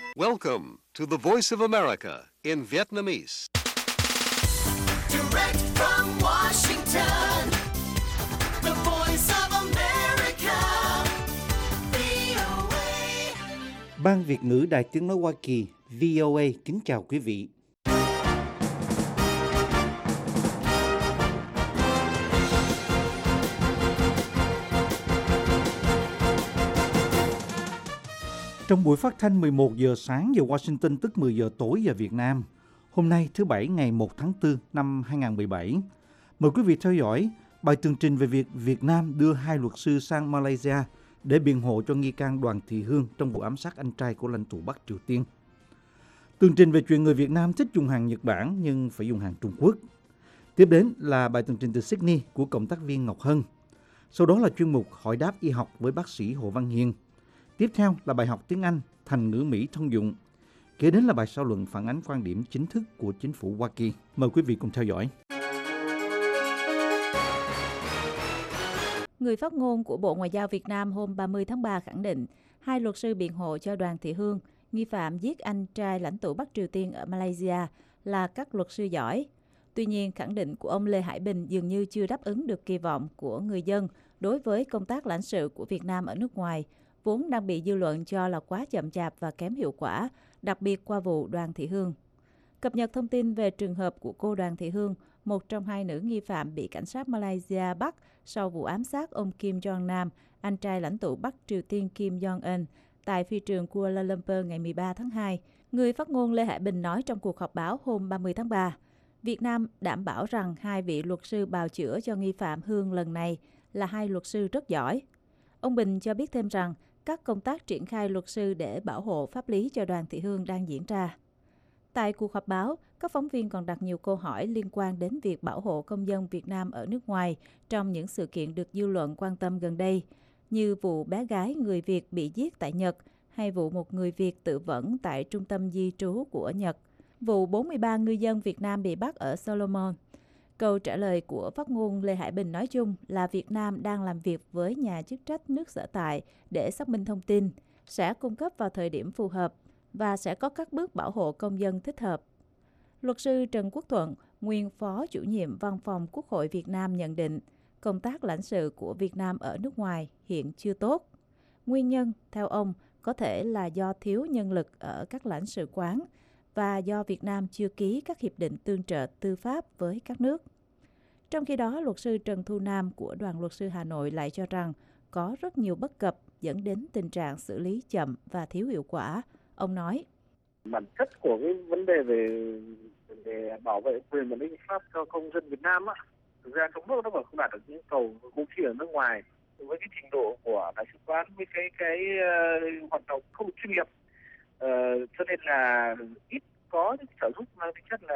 Welcome to the Voice of America in Vietnamese. Direct from Washington, the Voice of America, VOA. Ban Việt ngữ Đài Tiếng nói Hoa Kỳ VOA kính chào quý vị. Trong buổi phát thanh 11 giờ sáng giờ Washington tức 10 giờ tối giờ Việt Nam, hôm nay thứ Bảy ngày 1 tháng 4 năm 2017, mời quý vị theo dõi bài tường trình về việc Việt Nam đưa 2 luật sư sang Malaysia để biện hộ cho nghi can Đoàn Thị Hương trong vụ ám sát anh trai của lãnh tụ Bắc Triều Tiên. Tường trình về chuyện người Việt Nam thích dùng hàng Nhật Bản nhưng phải dùng hàng Trung Quốc. Tiếp đến là bài tường trình từ Sydney của cộng tác viên Ngọc Hân. Sau đó là chuyên mục Hỏi đáp y học với bác sĩ Hồ Văn Hiền. Tiếp theo là bài học tiếng Anh thành ngữ Mỹ thông dụng. Kế đến là bài xã luận phản ánh quan điểm chính thức của chính phủ Hoa Kỳ. Mời quý vị cùng theo dõi. Người phát ngôn của Bộ Ngoại giao Việt Nam hôm 30 tháng 3 khẳng định 2 luật sư biện hộ cho Đoàn Thị Hương, nghi phạm giết anh trai lãnh tụ Bắc Triều Tiên ở Malaysia, là các luật sư giỏi. Tuy nhiên, khẳng định của ông Lê Hải Bình dường như chưa đáp ứng được kỳ vọng của người dân đối với công tác lãnh sự của Việt Nam ở nước ngoài, vốn đang bị dư luận cho là quá chậm chạp và kém hiệu quả, đặc biệt qua vụ Đoàn Thị Hương. Cập nhật thông tin về trường hợp của cô Đoàn Thị Hương, một trong 2 nữ nghi phạm bị cảnh sát Malaysia bắt sau vụ ám sát ông Kim Jong-nam, anh trai lãnh tụ Bắc Triều Tiên Kim Jong-un, tại phi trường Kuala Lumpur ngày 13 tháng 2. Người phát ngôn Lê Hải Bình nói trong cuộc họp báo hôm 30 tháng 3, Việt Nam đảm bảo rằng 2 vị luật sư bào chữa cho nghi phạm Hương lần này là 2 luật sư rất giỏi. Ông Bình cho biết thêm rằng các công tác triển khai luật sư để bảo hộ pháp lý cho Đoàn Thị Hương đang diễn ra. Tại cuộc họp báo, các phóng viên còn đặt nhiều câu hỏi liên quan đến việc bảo hộ công dân Việt Nam ở nước ngoài trong những sự kiện được dư luận quan tâm gần đây, như vụ bé gái người Việt bị giết tại Nhật hay vụ một người Việt tự vẫn tại trung tâm di trú của Nhật, vụ 43 ngư dân Việt Nam bị bắt ở Solomon. Câu trả lời của phát ngôn Lê Hải Bình nói chung là Việt Nam đang làm việc với nhà chức trách nước sở tại để xác minh thông tin, sẽ cung cấp vào thời điểm phù hợp và sẽ có các bước bảo hộ công dân thích hợp. Luật sư Trần Quốc Thuận, nguyên phó chủ nhiệm Văn phòng Quốc hội Việt Nam nhận định công tác lãnh sự của Việt Nam ở nước ngoài hiện chưa tốt. Nguyên nhân, theo ông, có thể là do thiếu nhân lực ở các lãnh sự quán và do Việt Nam chưa ký các hiệp định tương trợ tư pháp với các nước. Trong khi đó, luật sư Trần Thu Nam của Đoàn luật sư Hà Nội lại cho rằng có rất nhiều bất cập dẫn đến tình trạng xử lý chậm và thiếu hiệu quả. Ông nói, bản chất của cái vấn đề về bảo vệ quyền và lợi ích pháp cho công dân Việt Nam á, thực ra trong nước nó còn không đạt được những cầu cũng chỉ ở nước ngoài, với cái trình độ của đại sứ quán với cái hoạt động không chuyên nghiệp, cho nên là ít có những trợ giúp mang tính chất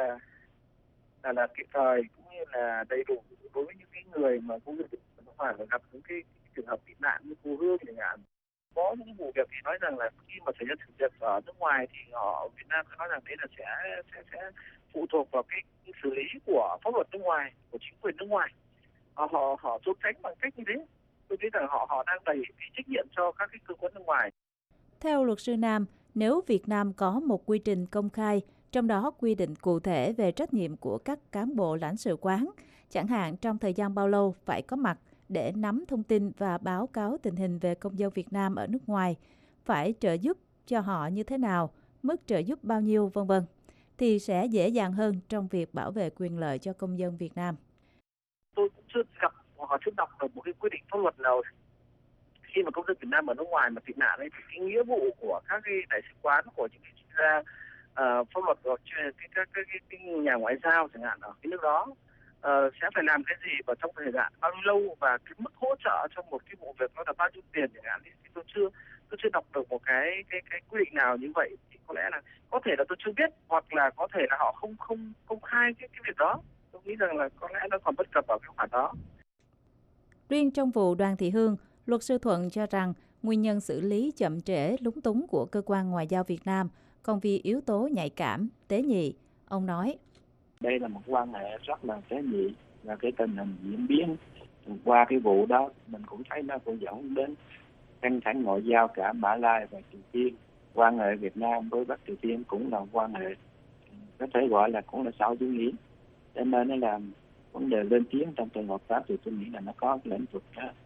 là kịp thời cũng như là đầy đủ đối với những cái người mà công dân ở nước ngoài gặp những cái trường hợp bị nạn như cô Hương chẳng hạn. Có những vụ việc thì nói rằng là khi mà xảy ra sự việc ở nước ngoài thì Việt Nam sẽ nói rằng đấy là sẽ phụ thuộc vào cái xử lý của pháp luật nước ngoài, của chính quyền nước ngoài. Họ trốn tránh bằng cách như thế. Tôi nghĩ rằng họ đang đẩy cái trách nhiệm cho các cái cơ quan nước ngoài. Theo luật sư Nam, nếu Việt Nam có một quy trình công khai, trong đó quy định cụ thể về trách nhiệm của các cán bộ lãnh sự quán, chẳng hạn trong thời gian bao lâu phải có mặt để nắm thông tin và báo cáo tình hình về công dân Việt Nam ở nước ngoài, phải trợ giúp cho họ như thế nào, mức trợ giúp bao nhiêu, v.v. thì sẽ dễ dàng hơn trong việc bảo vệ quyền lợi cho công dân Việt Nam. Tôi cũng chưa gặp hoặc chưa đọc được một cái quy định pháp luật nào khi mà công dân Việt Nam ở nước ngoài mà tị nạn ấy, thì cái nghĩa vụ của các cái đại sứ quán, của những cái chuyên gia pháp luật hoặc cái nhà ngoại giao chẳng hạn ở cái nước đó sẽ phải làm cái gì và trong thời gian bao nhiêu lâu và cái mức hỗ trợ trong một cái vụ việc nó là bao nhiêu tiền chẳng hạn, thì tôi chưa đọc được một cái quy định nào như vậy. Thì có lẽ là có thể là tôi chưa biết, hoặc là có thể là họ không công khai cái việc đó. Tôi nghĩ rằng là có lẽ nó còn bất cập ở cái khoản đó. Riêng trong vụ Đoàn Thị Hương, luật sư Thuận cho rằng nguyên nhân xử lý chậm trễ lúng túng của cơ quan ngoại giao Việt Nam còn vì yếu tố nhạy cảm, tế nhị. Ông nói, đây là một quan hệ rất là tế nhị và cái tình hình diễn biến qua cái vụ đó mình cũng thấy nó cũng dẫn đến căng thẳng ngoại giao cả Mã Lai và Triều Tiên. Quan hệ Việt Nam với Bắc Triều Tiên cũng là quan hệ có thể gọi là cũng là xã chủ nghĩa, cho nên nó làm vấn đề lên tiếng trong trường hợp đó thì tôi nghĩ là nó có cái lĩnh vực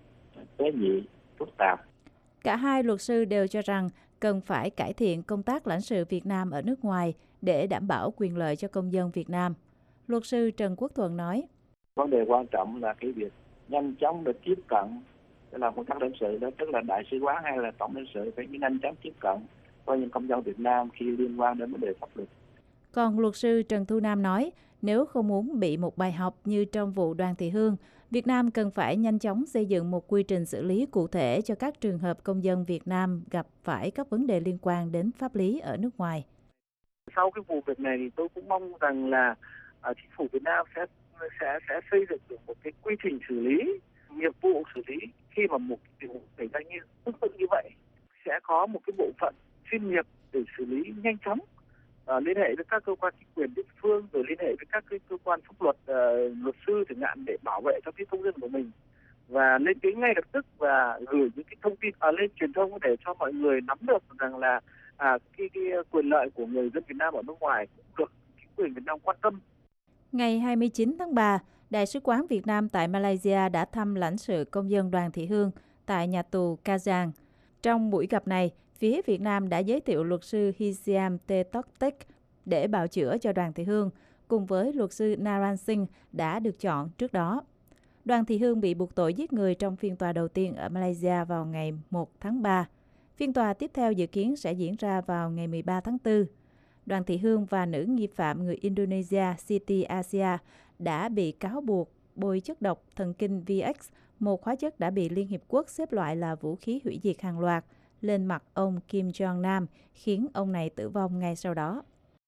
tế nhị phức tạp. Cả hai luật sư đều cho rằng cần phải cải thiện công tác lãnh sự Việt Nam ở nước ngoài để đảm bảo quyền lợi cho công dân Việt Nam. Luật sư Trần Quốc Thuận nói, Vấn đề quan trọng là cái việc nhanh chóng để tiếp cận để làm công tác lãnh sự đó, tức là đại sứ quán hay là tổng lãnh sự phải nhanh chóng tiếp cận với những công dân Việt Nam khi liên quan đến vấn đề pháp luật. Còn luật sư Trần Thu Nam nói, nếu không muốn bị một bài học như trong vụ Đoàn Thị Hương, Việt Nam cần phải nhanh chóng xây dựng một quy trình xử lý cụ thể cho các trường hợp công dân Việt Nam gặp phải các vấn đề liên quan đến pháp lý ở nước ngoài. Sau cái vụ việc này thì tôi cũng mong rằng là chính phủ Việt Nam sẽ xây dựng được một cái quy trình xử lý, nghiệp vụ xử lý khi mà một tình huống xảy ra tương tự như vậy, sẽ có một cái bộ phận chuyên nghiệp để xử lý nhanh chóng, liên hệ với các cơ quan chính quyền địa phương, rồi liên hệ với các cái cơ quan pháp luật, luật sư chẳng hạn để bảo vệ cho cái công dân của mình, và lên tiếng ngay lập tức và gửi những cái thông tin lên truyền thông để cho mọi người nắm được rằng là cái quyền lợi của người dân Việt Nam ở nước ngoài cũng được chính quyền Việt Nam quan tâm. Ngày 29 tháng 3, Đại sứ quán Việt Nam tại Malaysia đã thăm lãnh sự công dân Đoàn Thị Hương tại nhà tù Kajang. Trong buổi gặp này, phía Việt Nam đã giới thiệu luật sư Hisiam Tetoktek để bào chữa cho Đoàn Thị Hương, cùng với luật sư Naran Singh đã được chọn trước đó. Đoàn Thị Hương bị buộc tội giết người trong phiên tòa đầu tiên ở Malaysia vào ngày 1 tháng 3. Phiên tòa tiếp theo dự kiến sẽ diễn ra vào ngày 13 tháng 4. Đoàn Thị Hương và nữ nghi phạm người Indonesia Siti Asia đã bị cáo buộc bôi chất độc thần kinh VX, một hóa chất đã bị Liên Hiệp Quốc xếp loại là vũ khí hủy diệt hàng loạt, lên mặt ông Kim Jong-nam, khiến ông này tử vong ngay sau đó.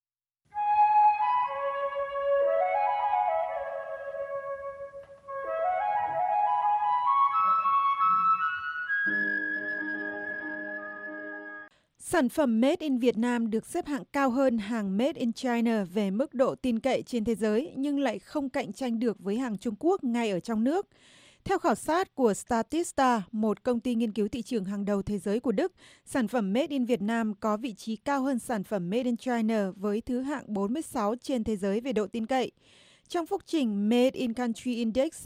Sản phẩm Made in Việt Nam được xếp hạng cao hơn hàng Made in China về mức độ tin cậy trên thế giới, nhưng lại không cạnh tranh được với hàng Trung Quốc ngay ở trong nước. Theo khảo sát của Statista, một công ty nghiên cứu thị trường hàng đầu thế giới của Đức, sản phẩm Made in Việt Nam có vị trí cao hơn sản phẩm Made in China với thứ hạng 46 trên thế giới về độ tin cậy. Trong phúc trình Made in Country Index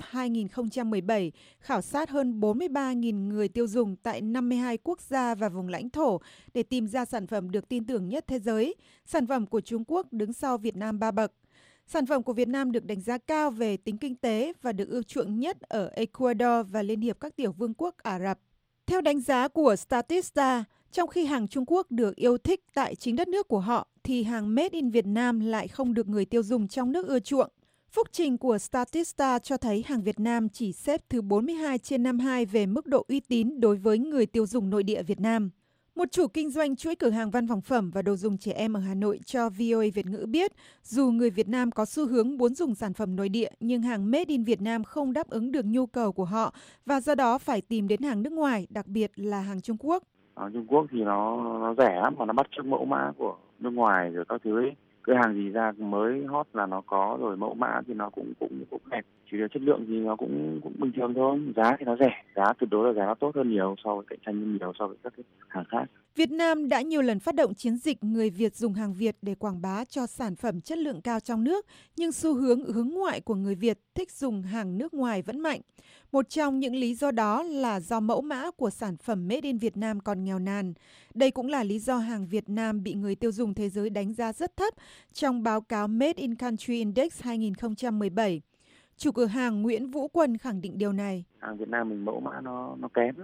2017, khảo sát hơn 43.000 người tiêu dùng tại 52 quốc gia và vùng lãnh thổ để tìm ra sản phẩm được tin tưởng nhất thế giới. Sản phẩm của Trung Quốc đứng sau Việt Nam 3 bậc. Sản phẩm của Việt Nam được đánh giá cao về tính kinh tế và được ưa chuộng nhất ở Ecuador và Liên hiệp các tiểu vương quốc Ả Rập. Theo đánh giá của Statista, trong khi hàng Trung Quốc được yêu thích tại chính đất nước của họ, thì hàng Made in Việt Nam lại không được người tiêu dùng trong nước ưa chuộng. Phúc trình của Statista cho thấy hàng Việt Nam chỉ xếp thứ 42 trên 52 về mức độ uy tín đối với người tiêu dùng nội địa Việt Nam. Một chủ kinh doanh chuỗi cửa hàng văn phòng phẩm và đồ dùng trẻ em ở Hà Nội cho VOA Việt ngữ biết, dù người Việt Nam có xu hướng muốn dùng sản phẩm nội địa, nhưng hàng Made in Việt Nam không đáp ứng được nhu cầu của họ và do đó phải tìm đến hàng nước ngoài, đặc biệt là hàng Trung Quốc. Ở Trung Quốc thì nó rẻ lắm, mà nó bắt chước mẫu mã của nước ngoài rồi các thứ ấy. Cái hàng gì ra mới hot là nó có, rồi mẫu mã thì nó cũng đẹp, chỉ là chất lượng thì nó cũng bình thường thôi, giá thì nó rẻ, giá tuyệt đối là giá nó tốt hơn nhiều so với cạnh tranh nhiều so với các cái hàng khác. Việt Nam đã nhiều lần phát động chiến dịch người Việt dùng hàng Việt để quảng bá cho sản phẩm chất lượng cao trong nước, nhưng xu hướng ngoại của người Việt thích dùng hàng nước ngoài vẫn mạnh. Một trong những lý do đó là do mẫu mã của sản phẩm Made in Việt Nam còn nghèo nàn. Đây cũng là lý do hàng Việt Nam bị người tiêu dùng thế giới đánh giá rất thấp trong báo cáo Made in Country Index 2017. Chủ cửa hàng Nguyễn Vũ Quân khẳng định điều này. Hàng Việt Nam mình mẫu mã nó kém,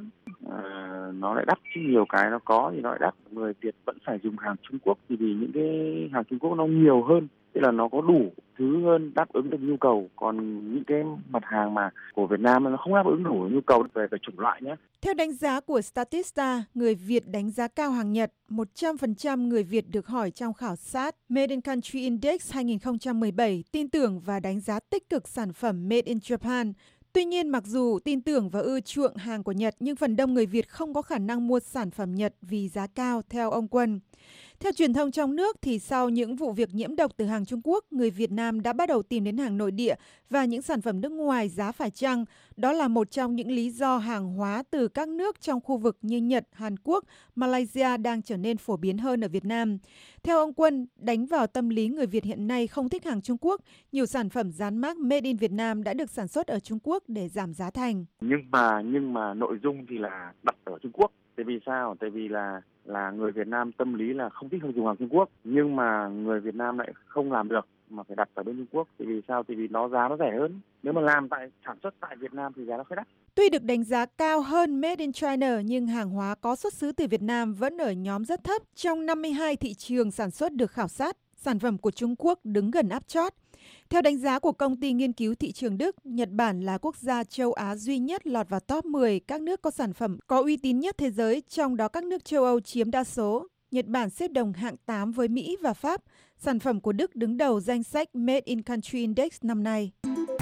nó lại đắt, chứ nhiều cái nó có thì nó lại đắt. Người Việt vẫn phải dùng hàng Trung Quốc vì những cái hàng Trung Quốc nó nhiều hơn, tức là nó có đủ thứ hơn, đáp ứng được nhu cầu. Còn những cái mặt hàng mà của Việt Nam nó không đáp ứng đủ nhu cầu về chủng loại nhé. Theo đánh giá của Statista, người Việt đánh giá cao hàng Nhật. 100% người Việt được hỏi trong khảo sát Made in Country Index 2017 tin tưởng và đánh giá tích cực sản phẩm Made in Japan. Tuy nhiên, mặc dù tin tưởng và ưa chuộng hàng của Nhật, nhưng phần đông người Việt không có khả năng mua sản phẩm Nhật vì giá cao, theo ông Quân. Theo truyền thông trong nước thì sau những vụ việc nhiễm độc từ hàng Trung Quốc, người Việt Nam đã bắt đầu tìm đến hàng nội địa và những sản phẩm nước ngoài giá phải chăng. Đó là một trong những lý do hàng hóa từ các nước trong khu vực như Nhật, Hàn Quốc, Malaysia đang trở nên phổ biến hơn ở Việt Nam. Theo ông Quân, đánh vào tâm lý người Việt hiện nay không thích hàng Trung Quốc, nhiều sản phẩm dán mác Made in Việt Nam đã được sản xuất ở Trung Quốc để giảm giá thành. Nhưng mà nội dung thì là đặt ở Trung Quốc. Tại vì sao? Tại vì là người Việt Nam tâm lý là không thích dùng hàng Trung Quốc, nhưng mà người Việt Nam lại không làm được mà phải đặt ở bên Trung Quốc. Tại vì sao? Tại vì giá nó rẻ hơn. Nếu mà sản xuất tại Việt Nam thì giá nó phải đắt. Tuy được đánh giá cao hơn Made in China nhưng hàng hóa có xuất xứ từ Việt Nam vẫn ở nhóm rất thấp. Trong 52 thị trường sản xuất được khảo sát, sản phẩm của Trung Quốc đứng gần áp chót. Theo đánh giá của công ty nghiên cứu thị trường Đức, Nhật Bản là quốc gia châu Á duy nhất lọt vào top 10 các nước có sản phẩm có uy tín nhất thế giới, trong đó các nước châu Âu chiếm đa số. Nhật Bản xếp đồng hạng 8 với Mỹ và Pháp. Sản phẩm của Đức đứng đầu danh sách Made in Country Index năm nay.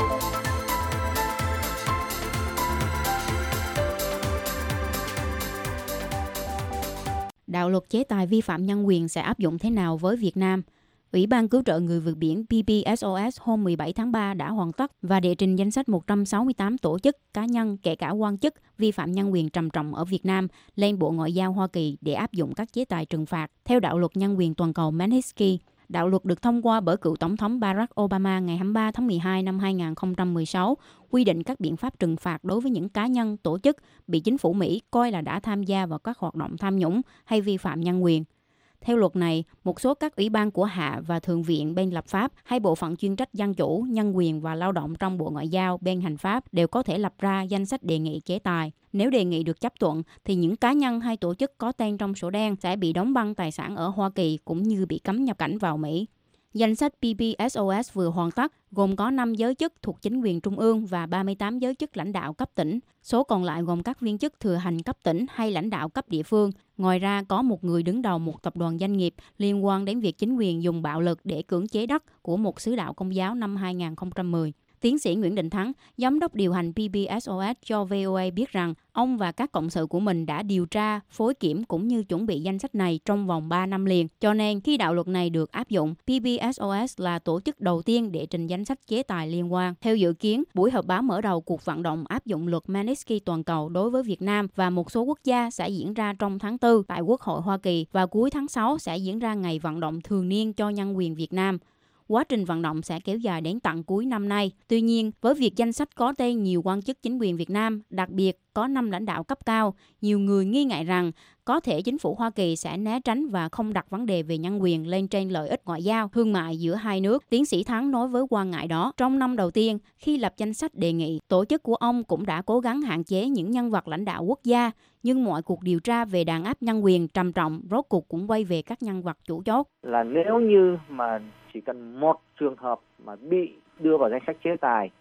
Đạo luật chế tài vi phạm nhân quyền sẽ áp dụng thế nào với Việt Nam? Ủy ban cứu trợ người vượt biển PBSOS hôm 17 tháng 3 đã hoàn tất và đệ trình danh sách 168 tổ chức, cá nhân, kể cả quan chức vi phạm nhân quyền trầm trọng ở Việt Nam lên Bộ Ngoại giao Hoa Kỳ để áp dụng các chế tài trừng phạt theo đạo luật nhân quyền toàn cầu Magnitsky. Đạo luật được thông qua bởi cựu Tổng thống Barack Obama ngày 23 tháng 12 năm 2016, quy định các biện pháp trừng phạt đối với những cá nhân, tổ chức bị chính phủ Mỹ coi là đã tham gia vào các hoạt động tham nhũng hay vi phạm nhân quyền. Theo luật này, một số các ủy ban của Hạ và Thượng viện bên lập pháp hay bộ phận chuyên trách dân chủ, nhân quyền và lao động trong Bộ Ngoại giao bên hành pháp đều có thể lập ra danh sách đề nghị chế tài. Nếu đề nghị được chấp thuận, thì những cá nhân hay tổ chức có tên trong sổ đen sẽ bị đóng băng tài sản ở Hoa Kỳ cũng như bị cấm nhập cảnh vào Mỹ. Danh sách PBSOS vừa hoàn tất, gồm có 5 giới chức thuộc chính quyền trung ương và 38 giới chức lãnh đạo cấp tỉnh. Số còn lại gồm các viên chức thừa hành cấp tỉnh hay lãnh đạo cấp địa phương. Ngoài ra, có một người đứng đầu một tập đoàn doanh nghiệp liên quan đến việc chính quyền dùng bạo lực để cưỡng chế đất của một sứ đạo Công giáo năm 2010. Tiến sĩ Nguyễn Đình Thắng, giám đốc điều hành PBSOS cho VOA biết rằng ông và các cộng sự của mình đã điều tra, phối kiểm cũng như chuẩn bị danh sách này trong vòng 3 năm liền. Cho nên khi đạo luật này được áp dụng, PBSOS là tổ chức đầu tiên để trình danh sách chế tài liên quan. Theo dự kiến, buổi họp báo mở đầu cuộc vận động áp dụng luật Magnitsky toàn cầu đối với Việt Nam và một số quốc gia sẽ diễn ra trong tháng 4 tại Quốc hội Hoa Kỳ và cuối tháng 6 sẽ diễn ra ngày vận động thường niên cho nhân quyền Việt Nam. Quá trình vận động sẽ kéo dài đến tận cuối năm nay. Tuy nhiên, với việc danh sách có tên nhiều quan chức chính quyền Việt Nam, đặc biệt có 5 lãnh đạo cấp cao, nhiều người nghi ngại rằng có thể chính phủ Hoa Kỳ sẽ né tránh và không đặt vấn đề về nhân quyền lên trên lợi ích ngoại giao, thương mại giữa hai nước. Tiến sĩ Thắng nói với quan ngại đó, trong năm đầu tiên, khi lập danh sách đề nghị, tổ chức của ông cũng đã cố gắng hạn chế những nhân vật lãnh đạo quốc gia, nhưng mọi cuộc điều tra về đàn áp nhân quyền trầm trọng rốt cuộc cũng quay về các nhân vật chủ chốt. Là nếu như mà chỉ cần một trường hợp mà bị đưa vào danh sách chế tài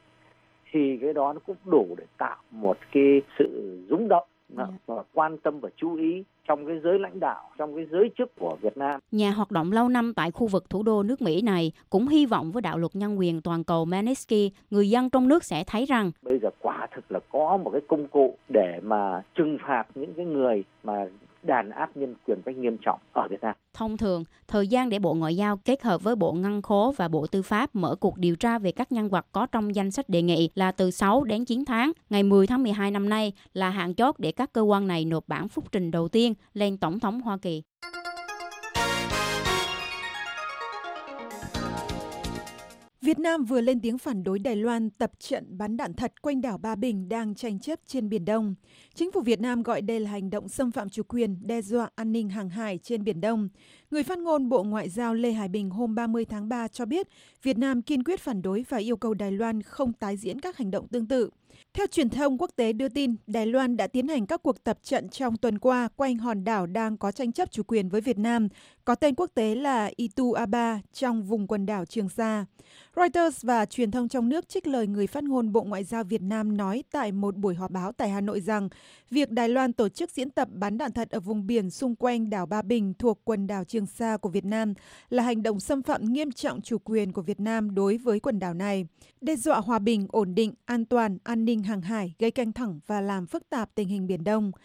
thì cái đó nó cũng đủ để tạo một cái sự rung động và quan tâm và chú ý trong cái giới lãnh đạo, trong cái giới chức của Việt Nam. Nhà hoạt động lâu năm tại khu vực thủ đô nước Mỹ này cũng hy vọng với đạo luật nhân quyền toàn cầu Magnitsky, người dân trong nước sẽ thấy rằng bây giờ quả thực là có một cái công cụ để mà trừng phạt những cái người mà đàn áp nhân quyền cách nghiêm trọng ở Việt Nam. Thông thường, thời gian để Bộ Ngoại giao kết hợp với Bộ Ngân khố và Bộ Tư pháp mở cuộc điều tra về các nhân vật có trong danh sách đề nghị là từ 6 đến 9 tháng. Ngày 10 tháng 12 năm nay là hạn chót để các cơ quan này nộp bản phúc trình đầu tiên lên Tổng thống Hoa Kỳ. Việt Nam vừa lên tiếng phản đối Đài Loan tập trận bắn đạn thật quanh đảo Ba Bình đang tranh chấp trên Biển Đông. Chính phủ Việt Nam gọi đây là hành động xâm phạm chủ quyền, đe dọa an ninh hàng hải trên Biển Đông. Người phát ngôn Bộ Ngoại giao Lê Hải Bình hôm 30 tháng 3 cho biết Việt Nam kiên quyết phản đối và yêu cầu Đài Loan không tái diễn các hành động tương tự. Theo truyền thông quốc tế đưa tin, Đài Loan đã tiến hành các cuộc tập trận trong tuần qua quanh hòn đảo đang có tranh chấp chủ quyền với Việt Nam, có tên quốc tế là Itu Aba trong vùng quần đảo Trường Sa. Reuters và truyền thông trong nước trích lời người phát ngôn Bộ Ngoại giao Việt Nam nói tại một buổi họp báo tại Hà Nội rằng việc Đài Loan tổ chức diễn tập bắn đạn thật ở vùng biển xung quanh đảo Ba Bình thuộc quần đảo Trường Sa của Việt Nam là hành động xâm phạm nghiêm trọng chủ quyền của Việt Nam đối với quần đảo này, đe dọa hòa bình, ổn định, an toàn, an ninh hàng hải, gây căng thẳng và làm phức tạp tình hình Biển Đông.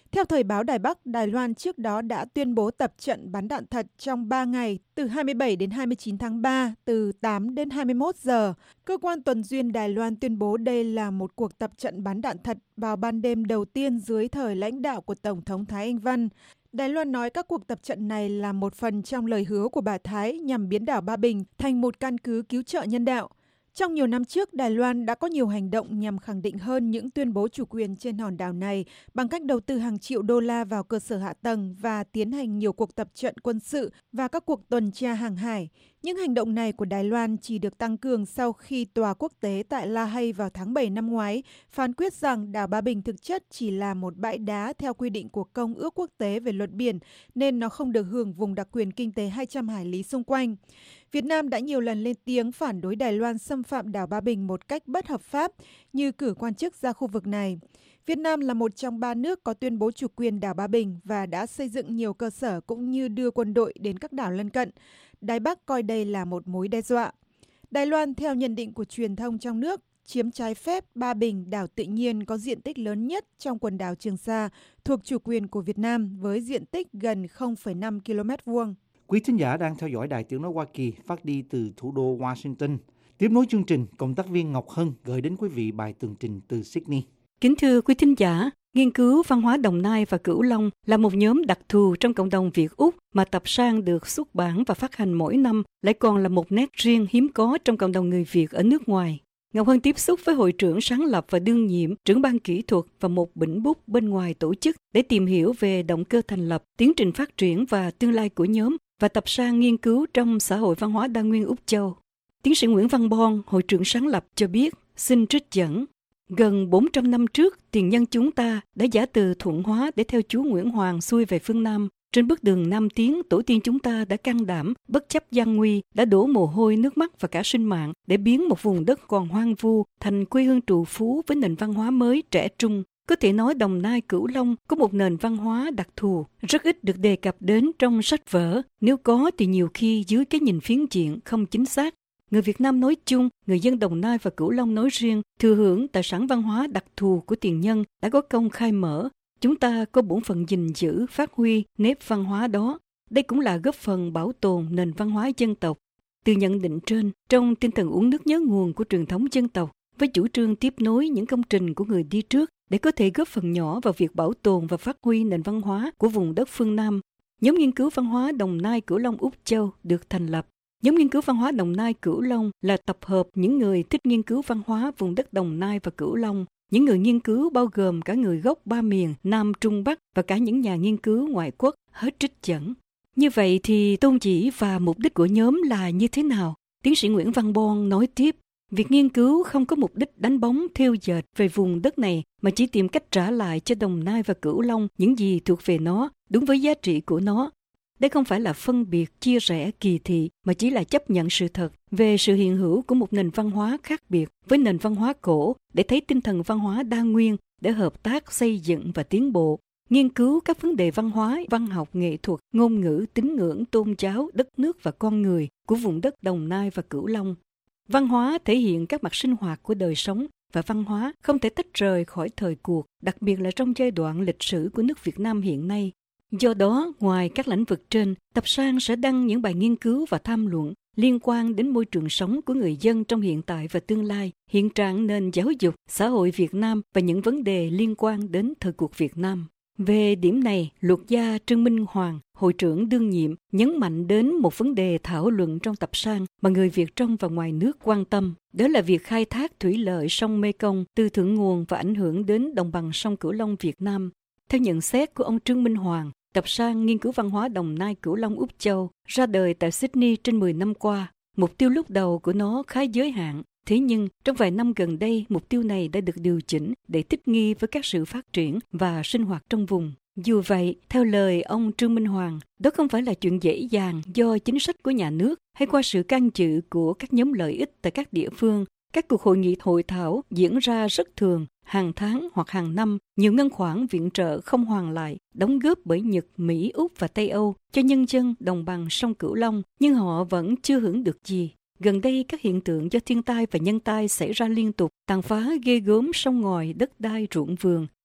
Theo Thời báo Đài Bắc, Đài Loan trước đó đã tuyên bố tập trận bắn đạn thật trong 3 ngày, từ 27 đến 29 tháng 3, từ 8 đến 21 giờ. Cơ quan tuần duyên Đài Loan tuyên bố đây là một cuộc tập trận bắn đạn thật vào ban đêm đầu tiên dưới thời lãnh đạo của Tổng thống Thái Anh Văn. Đài Loan nói các cuộc tập trận này là một phần trong lời hứa của bà Thái nhằm biến đảo Ba Bình thành một căn cứ cứu trợ nhân đạo. Trong nhiều năm trước, Đài Loan đã có nhiều hành động nhằm khẳng định hơn những tuyên bố chủ quyền trên hòn đảo này bằng cách đầu tư hàng triệu đô la vào cơ sở hạ tầng và tiến hành nhiều cuộc tập trận quân sự và các cuộc tuần tra hàng hải. Những hành động này của Đài Loan chỉ được tăng cường sau khi Tòa quốc tế tại La Hay vào tháng 7 năm ngoái phán quyết rằng đảo Ba Bình thực chất chỉ là một bãi đá theo quy định của Công ước Quốc tế về luật biển, nên nó không được hưởng vùng đặc quyền kinh tế 200 hải lý xung quanh. Việt Nam đã nhiều lần lên tiếng phản đối Đài Loan xâm phạm đảo Ba Bình một cách bất hợp pháp, như cử quan chức ra khu vực này. Việt Nam là một trong 3 nước có tuyên bố chủ quyền đảo Ba Bình và đã xây dựng nhiều cơ sở cũng như đưa quân đội đến các đảo lân cận. Đài Bắc coi đây là một mối đe dọa. Đài Loan, theo nhận định của truyền thông trong nước, chiếm trái phép Ba Bình, đảo tự nhiên có diện tích lớn nhất trong quần đảo Trường Sa, thuộc chủ quyền của Việt Nam với diện tích gần 0,5 km vuông. Quý thính giả đang theo dõi Đài Tiếng nói Hoa Kỳ phát đi từ thủ đô Washington. Tiếp nối chương trình, cộng tác viên Ngọc Hân gửi đến quý vị bài tường trình từ Sydney. Kính thưa quý thính giả, nghiên cứu văn hóa Đồng Nai và Cửu Long là một nhóm đặc thù trong cộng đồng Việt-Úc mà tập san được xuất bản và phát hành mỗi năm, lại còn là một nét riêng hiếm có trong cộng đồng người Việt ở nước ngoài. Ngọc Hân tiếp xúc với hội trưởng sáng lập và đương nhiệm, trưởng ban kỹ thuật và một bỉnh bút bên ngoài tổ chức để tìm hiểu về động cơ thành lập, tiến trình phát triển và tương lai của nhóm và tập san nghiên cứu trong xã hội văn hóa đa nguyên Úc Châu. Tiến sĩ Nguyễn Văn Bon, hội trưởng sáng lập cho biết, xin trích dẫn. Gần 400 năm trước, tiền nhân chúng ta đã giả từ Thuận Hóa để theo chúa Nguyễn Hoàng xuôi về phương Nam. Trên bước đường Nam tiến, tổ tiên chúng ta đã can đảm, bất chấp gian nguy, đã đổ mồ hôi, nước mắt và cả sinh mạng để biến một vùng đất còn hoang vu thành quê hương trù phú với nền văn hóa mới trẻ trung. Có thể nói Đồng Nai Cửu Long có một nền văn hóa đặc thù, rất ít được đề cập đến trong sách vở. Nếu có thì nhiều khi dưới cái nhìn phiến diện không chính xác. Người Việt Nam nói chung, người dân Đồng Nai và Cửu Long nói riêng, thừa hưởng tài sản văn hóa đặc thù của tiền nhân đã có công khai mở. Chúng ta có bổn phận gìn giữ, phát huy nếp văn hóa đó. Đây cũng là góp phần bảo tồn nền văn hóa dân tộc. Từ nhận định trên, trong tinh thần uống nước nhớ nguồn của truyền thống dân tộc, với chủ trương tiếp nối những công trình của người đi trước để có thể góp phần nhỏ vào việc bảo tồn và phát huy nền văn hóa của vùng đất phương Nam, nhóm nghiên cứu văn hóa Đồng Nai Cửu Long Úc Châu được thành lập. Nhóm nghiên cứu văn hóa Đồng Nai Cửu Long là tập hợp những người thích nghiên cứu văn hóa vùng đất Đồng Nai và Cửu Long. Những người nghiên cứu bao gồm cả người gốc ba miền Nam, Trung, Bắc và cả những nhà nghiên cứu ngoại quốc, hết trích dẫn. Như vậy thì tôn chỉ và mục đích của nhóm là như thế nào? Tiến sĩ Nguyễn Văn Bon nói tiếp, việc nghiên cứu không có mục đích đánh bóng thêu dệt về vùng đất này mà chỉ tìm cách trả lại cho Đồng Nai và Cửu Long những gì thuộc về nó, đúng với giá trị của nó. Đây không phải là phân biệt, chia rẽ, kỳ thị, mà chỉ là chấp nhận sự thật về sự hiện hữu của một nền văn hóa khác biệt với nền văn hóa cổ để thấy tinh thần văn hóa đa nguyên để hợp tác, xây dựng và tiến bộ. Nghiên cứu các vấn đề văn hóa, văn học, nghệ thuật, ngôn ngữ, tín ngưỡng, tôn giáo, đất nước và con người của vùng đất Đồng Nai và Cửu Long. Văn hóa thể hiện các mặt sinh hoạt của đời sống và văn hóa không thể tách rời khỏi thời cuộc, đặc biệt là trong giai đoạn lịch sử của nước Việt Nam hiện nay. Do đó, ngoài các lĩnh vực trên, tập san sẽ đăng những bài nghiên cứu và tham luận liên quan đến môi trường sống của người dân trong hiện tại và tương lai, hiện trạng nền giáo dục, xã hội Việt Nam và những vấn đề liên quan đến thời cuộc Việt Nam. Về điểm này, luật gia Trương Minh Hoàng, hội trưởng đương nhiệm, nhấn mạnh đến một vấn đề thảo luận trong tập san mà người Việt trong và ngoài nước quan tâm. Đó là việc khai thác thủy lợi sông Mekong từ thượng nguồn và ảnh hưởng đến đồng bằng sông Cửu Long Việt Nam. Theo nhận xét của ông Trương Minh Hoàng, tập san nghiên cứu văn hóa Đồng Nai Cửu Long Úc Châu ra đời tại Sydney trên 10 năm qua. Mục tiêu lúc đầu của nó khá giới hạn. Thế nhưng, trong vài năm gần đây, mục tiêu này đã được điều chỉnh để thích nghi với các sự phát triển và sinh hoạt trong vùng. Dù vậy, theo lời ông Trương Minh Hoàng, đó không phải là chuyện dễ dàng do chính sách của nhà nước hay qua sự can dự của các nhóm lợi ích tại các địa phương. Các cuộc hội nghị hội thảo diễn ra rất thường, hàng tháng hoặc hàng năm, nhiều ngân khoản viện trợ không hoàn lại, đóng góp bởi Nhật, Mỹ, Úc và Tây Âu cho nhân dân đồng bằng sông Cửu Long, nhưng họ vẫn chưa hưởng được gì. Gần đây, các hiện tượng do thiên tai và nhân tai xảy ra liên tục, tàn phá ghê gớm sông ngòi, đất đai, ruộng vườn,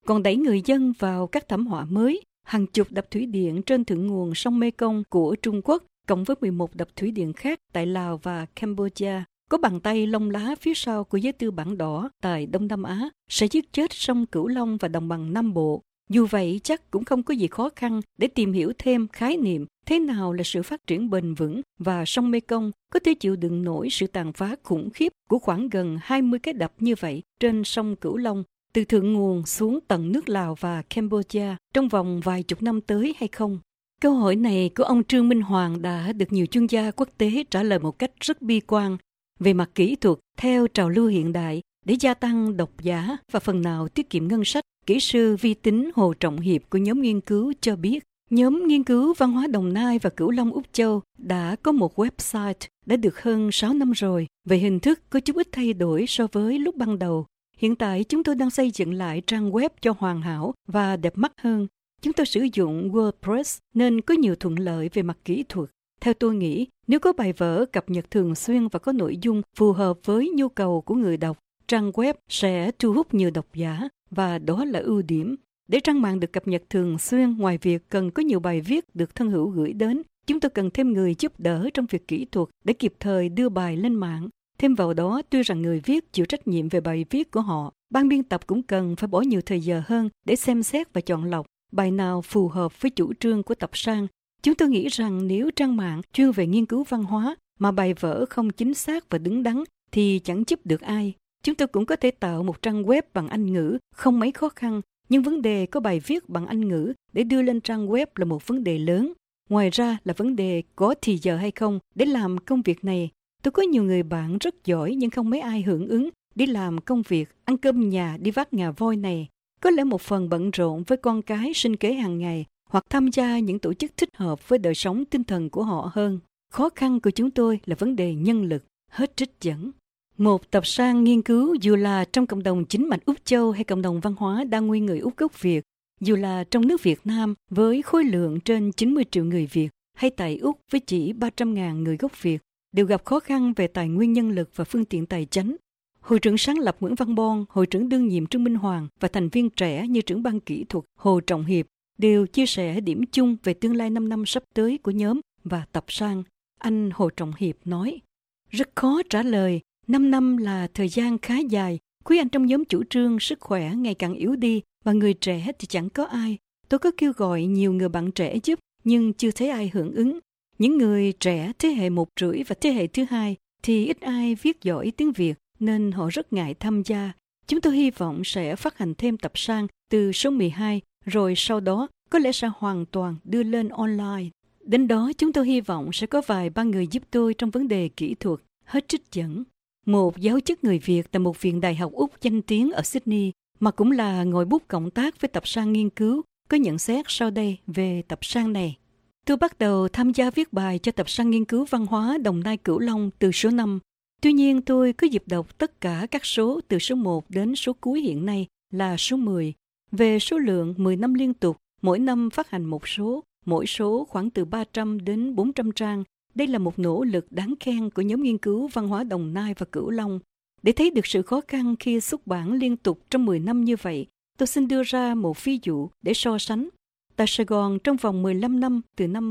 còn đẩy người dân vào các thảm họa mới. Hàng chục đập thủy điện trên thượng nguồn sông Mekong của Trung Quốc, cộng với 11 đập thủy điện khác tại Lào và Campuchia, có bàn tay lông lá phía sau của giới tư bản đỏ tại Đông Nam Á, sẽ giết chết sông Cửu Long và đồng bằng Nam Bộ. Dù vậy, chắc cũng không có gì khó khăn để tìm hiểu thêm khái niệm thế nào là sự phát triển bền vững và sông Mekong có thể chịu đựng nổi sự tàn phá khủng khiếp của khoảng gần 20 cái đập như vậy trên sông Cửu Long, từ thượng nguồn xuống tận nước Lào và Campuchia trong vòng vài chục năm tới hay không? Câu hỏi này của ông Trương Minh Hoàng đã được nhiều chuyên gia quốc tế trả lời một cách rất bi quan. Về mặt kỹ thuật, theo trào lưu hiện đại, để gia tăng độc giả và phần nào tiết kiệm ngân sách, kỹ sư vi tính Hồ Trọng Hiệp của nhóm nghiên cứu cho biết, nhóm nghiên cứu văn hóa Đồng Nai và Cửu Long Úc Châu đã có một website đã được hơn 6 năm rồi, về hình thức có chút ít thay đổi so với lúc ban đầu. Hiện tại chúng tôi đang xây dựng lại trang web cho hoàn hảo và đẹp mắt hơn. Chúng tôi sử dụng WordPress nên có nhiều thuận lợi về mặt kỹ thuật. Theo tôi nghĩ, nếu có bài vở cập nhật thường xuyên và có nội dung phù hợp với nhu cầu của người đọc, trang web sẽ thu hút nhiều độc giả và đó là ưu điểm. Để trang mạng được cập nhật thường xuyên, ngoài việc cần có nhiều bài viết được thân hữu gửi đến, chúng tôi cần thêm người giúp đỡ trong việc kỹ thuật để kịp thời đưa bài lên mạng. Thêm vào đó, tuy rằng người viết chịu trách nhiệm về bài viết của họ, ban biên tập cũng cần phải bỏ nhiều thời giờ hơn để xem xét và chọn lọc bài nào phù hợp với chủ trương của tập san. Chúng tôi nghĩ rằng nếu trang mạng chuyên về nghiên cứu văn hóa mà bài vở không chính xác và đứng đắn thì chẳng giúp được ai. Chúng tôi cũng có thể tạo một trang web bằng Anh ngữ không mấy khó khăn, nhưng vấn đề có bài viết bằng Anh ngữ để đưa lên trang web là một vấn đề lớn. Ngoài ra là vấn đề có thì giờ hay không để làm công việc này. Tôi có nhiều người bạn rất giỏi nhưng không mấy ai hưởng ứng đi làm công việc ăn cơm nhà đi vác ngà voi này. Có lẽ một phần bận rộn với con cái sinh kế hàng ngày hoặc tham gia những tổ chức thích hợp với đời sống tinh thần của họ hơn. Khó khăn của chúng tôi là vấn đề nhân lực. Hết trích dẫn. Một tập san nghiên cứu dù là trong cộng đồng chính mạch Úc Châu hay cộng đồng văn hóa đa nguyên người Úc gốc Việt, dù là trong nước Việt Nam với khối lượng trên 90 triệu người Việt hay tại Úc với chỉ 300.000 người gốc Việt, đều gặp khó khăn về tài nguyên nhân lực và phương tiện tài chánh. Hội trưởng sáng lập Nguyễn Văn Bon, hội trưởng đương nhiệm Trương Minh Hoàng và thành viên trẻ như trưởng ban kỹ thuật Hồ Trọng Hiệp đều chia sẻ điểm chung về tương lai 5 năm sắp tới của nhóm và tập san. Anh Hồ Trọng Hiệp nói, rất khó trả lời, 5 năm là thời gian khá dài. Quý anh trong nhóm chủ trương sức khỏe ngày càng yếu đi và người trẻ thì chẳng có ai. Tôi có kêu gọi nhiều người bạn trẻ giúp nhưng chưa thấy ai hưởng ứng. Những người trẻ thế hệ 1,5 và thế hệ thứ hai thì ít ai viết giỏi tiếng Việt nên họ rất ngại tham gia. Chúng tôi hy vọng sẽ phát hành thêm tập san từ số 12 rồi sau đó có lẽ sẽ hoàn toàn đưa lên online. Đến đó chúng tôi hy vọng sẽ có vài ba người giúp tôi trong vấn đề kỹ thuật. Hết trích dẫn. Một giáo chức người Việt tại một viện đại học Úc danh tiếng ở Sydney mà cũng là ngòi bút cộng tác với tập san nghiên cứu có nhận xét sau đây về tập san này. Tôi bắt đầu tham gia viết bài cho tập san nghiên cứu văn hóa Đồng Nai Cửu Long từ số 5. Tuy nhiên tôi có dịp đọc tất cả các số từ số 1 đến số cuối hiện nay là số 10. Về số lượng 10 năm liên tục, mỗi năm phát hành một số, mỗi số khoảng từ 300 đến 400 trang. Đây là một nỗ lực đáng khen của nhóm nghiên cứu văn hóa Đồng Nai và Cửu Long. Để thấy được sự khó khăn khi xuất bản liên tục trong 10 năm như vậy, tôi xin đưa ra một ví dụ để so sánh. Tại Sài Gòn trong vòng 15 năm từ năm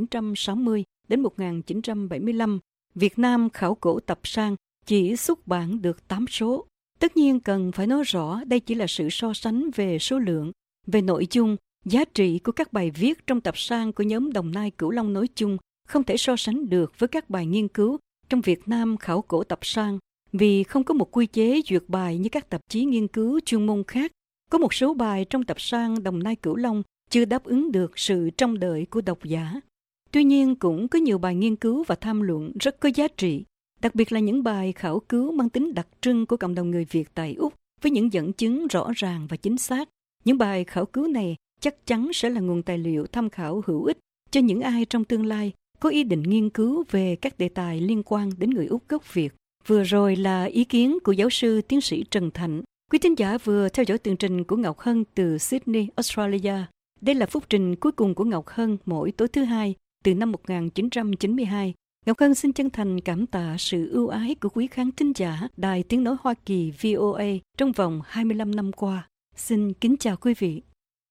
1960 đến 1975, Việt Nam khảo cổ tập san chỉ xuất bản được 8 số. Tất nhiên cần phải nói rõ đây chỉ là sự so sánh về số lượng. Về nội dung, giá trị của các bài viết trong tập san của nhóm Đồng Nai Cửu Long nói chung không thể so sánh được với các bài nghiên cứu trong Việt Nam khảo cổ tập san vì không có một quy chế duyệt bài như các tạp chí nghiên cứu chuyên môn khác. Có một số bài trong tập san Đồng Nai Cửu Long chưa đáp ứng được sự trông đợi của độc giả. Tuy nhiên cũng có nhiều bài nghiên cứu và tham luận rất có giá trị, đặc biệt là những bài khảo cứu mang tính đặc trưng của cộng đồng người Việt tại Úc với những dẫn chứng rõ ràng và chính xác. Những bài khảo cứu này chắc chắn sẽ là nguồn tài liệu tham khảo hữu ích cho những ai trong tương lai có ý định nghiên cứu về các đề tài liên quan đến người Úc gốc Việt. Vừa rồi là ý kiến của giáo sư tiến sĩ Trần Thạnh. Quý thính giả vừa theo dõi tường trình của Ngọc Hân từ Sydney, Australia. Đây là phúc trình cuối cùng của Ngọc Hân mỗi tối thứ hai từ năm 1992. Ngọc Hân xin chân thành cảm tạ sự ưu ái của quý khán thính giả Đài Tiếng Nói Hoa Kỳ VOA trong vòng 25 năm qua. Xin kính chào quý vị.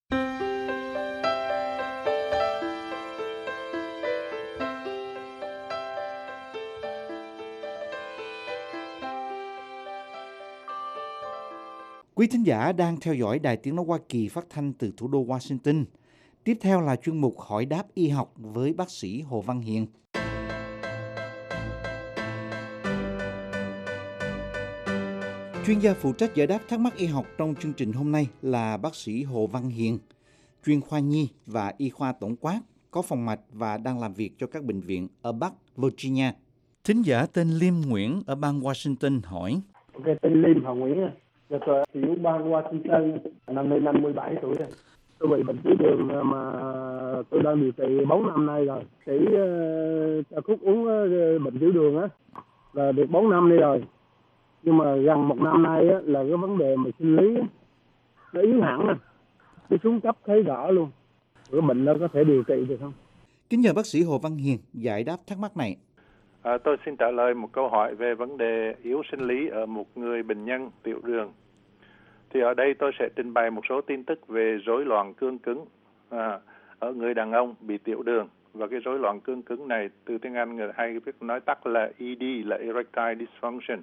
Quý thính giả đang theo dõi Đài Tiếng nói Hoa Kỳ phát thanh từ thủ đô Washington. Tiếp theo là chuyên mục Hỏi đáp y học với bác sĩ Hồ Văn Hiền. Chuyên gia phụ trách giải đáp thắc mắc y học trong chương trình hôm nay là bác sĩ Hồ Văn Hiền, chuyên khoa nhi và y khoa tổng quát, có phòng mạch và đang làm việc cho các bệnh viện ở Bắc Virginia. Thính giả tên Liêm Nguyễn ở bang Washington hỏi. Ok, tên Liêm Hồng Nguyễn. Tôi tiểu bang Washington, năm nay 57 tuổi rồi. Tôi bị bệnh tiểu đường mà tôi đang điều trị 4 năm nay rồi. Chỉ cho thuốc uống bệnh tiểu đường á là được 4 năm đi rồi. Nhưng mà gần 1 năm nay á, là cái vấn đề mà sinh lý á, nó yếu hẳn á, nó xuống cấp thấy rõ luôn. Cái bệnh đó có thể điều trị được không? Kính nhờ bác sĩ Hồ Văn Hiền giải đáp thắc mắc này. Tôi xin trả lời một câu hỏi về vấn đề yếu sinh lý ở một người bệnh nhân tiểu đường. Thì ở đây tôi sẽ trình bày một số tin tức về rối loạn cương cứng ở người đàn ông bị tiểu đường. Và cái rối loạn cương cứng này từ tiếng Anh người hay biết nói tắt là ED, là Erectile Dysfunction.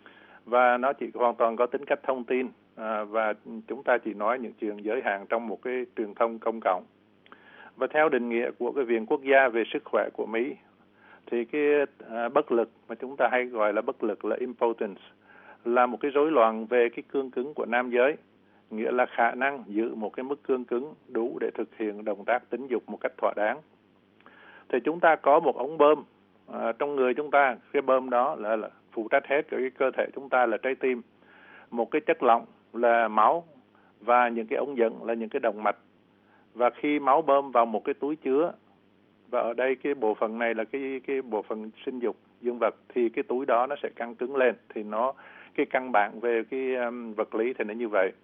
Và nó chỉ hoàn toàn có tính cách thông tin và chúng ta chỉ nói những chuyện giới hạn trong một cái truyền thông công cộng. Và theo định nghĩa của cái Viện Quốc gia về sức khỏe của Mỹ thì cái bất lực mà chúng ta hay gọi là bất lực là impotence là một cái rối loạn về cái cương cứng của nam giới, nghĩa là khả năng giữ một cái mức cương cứng đủ để thực hiện động tác tính dục một cách thỏa đáng. Thì chúng ta có một ống bơm trong người chúng ta, cái bơm đó là phụ trách hết cái cơ thể chúng ta là trái tim, một cái chất lỏng là máu và những cái ống dẫn là những cái động mạch. Và khi máu bơm vào một cái túi chứa, và ở đây cái bộ phận này là cái bộ phận sinh dục dương vật, thì cái túi đó nó sẽ căng cứng lên, thì nó cái căn bản về cái vật lý thì nó như vậy.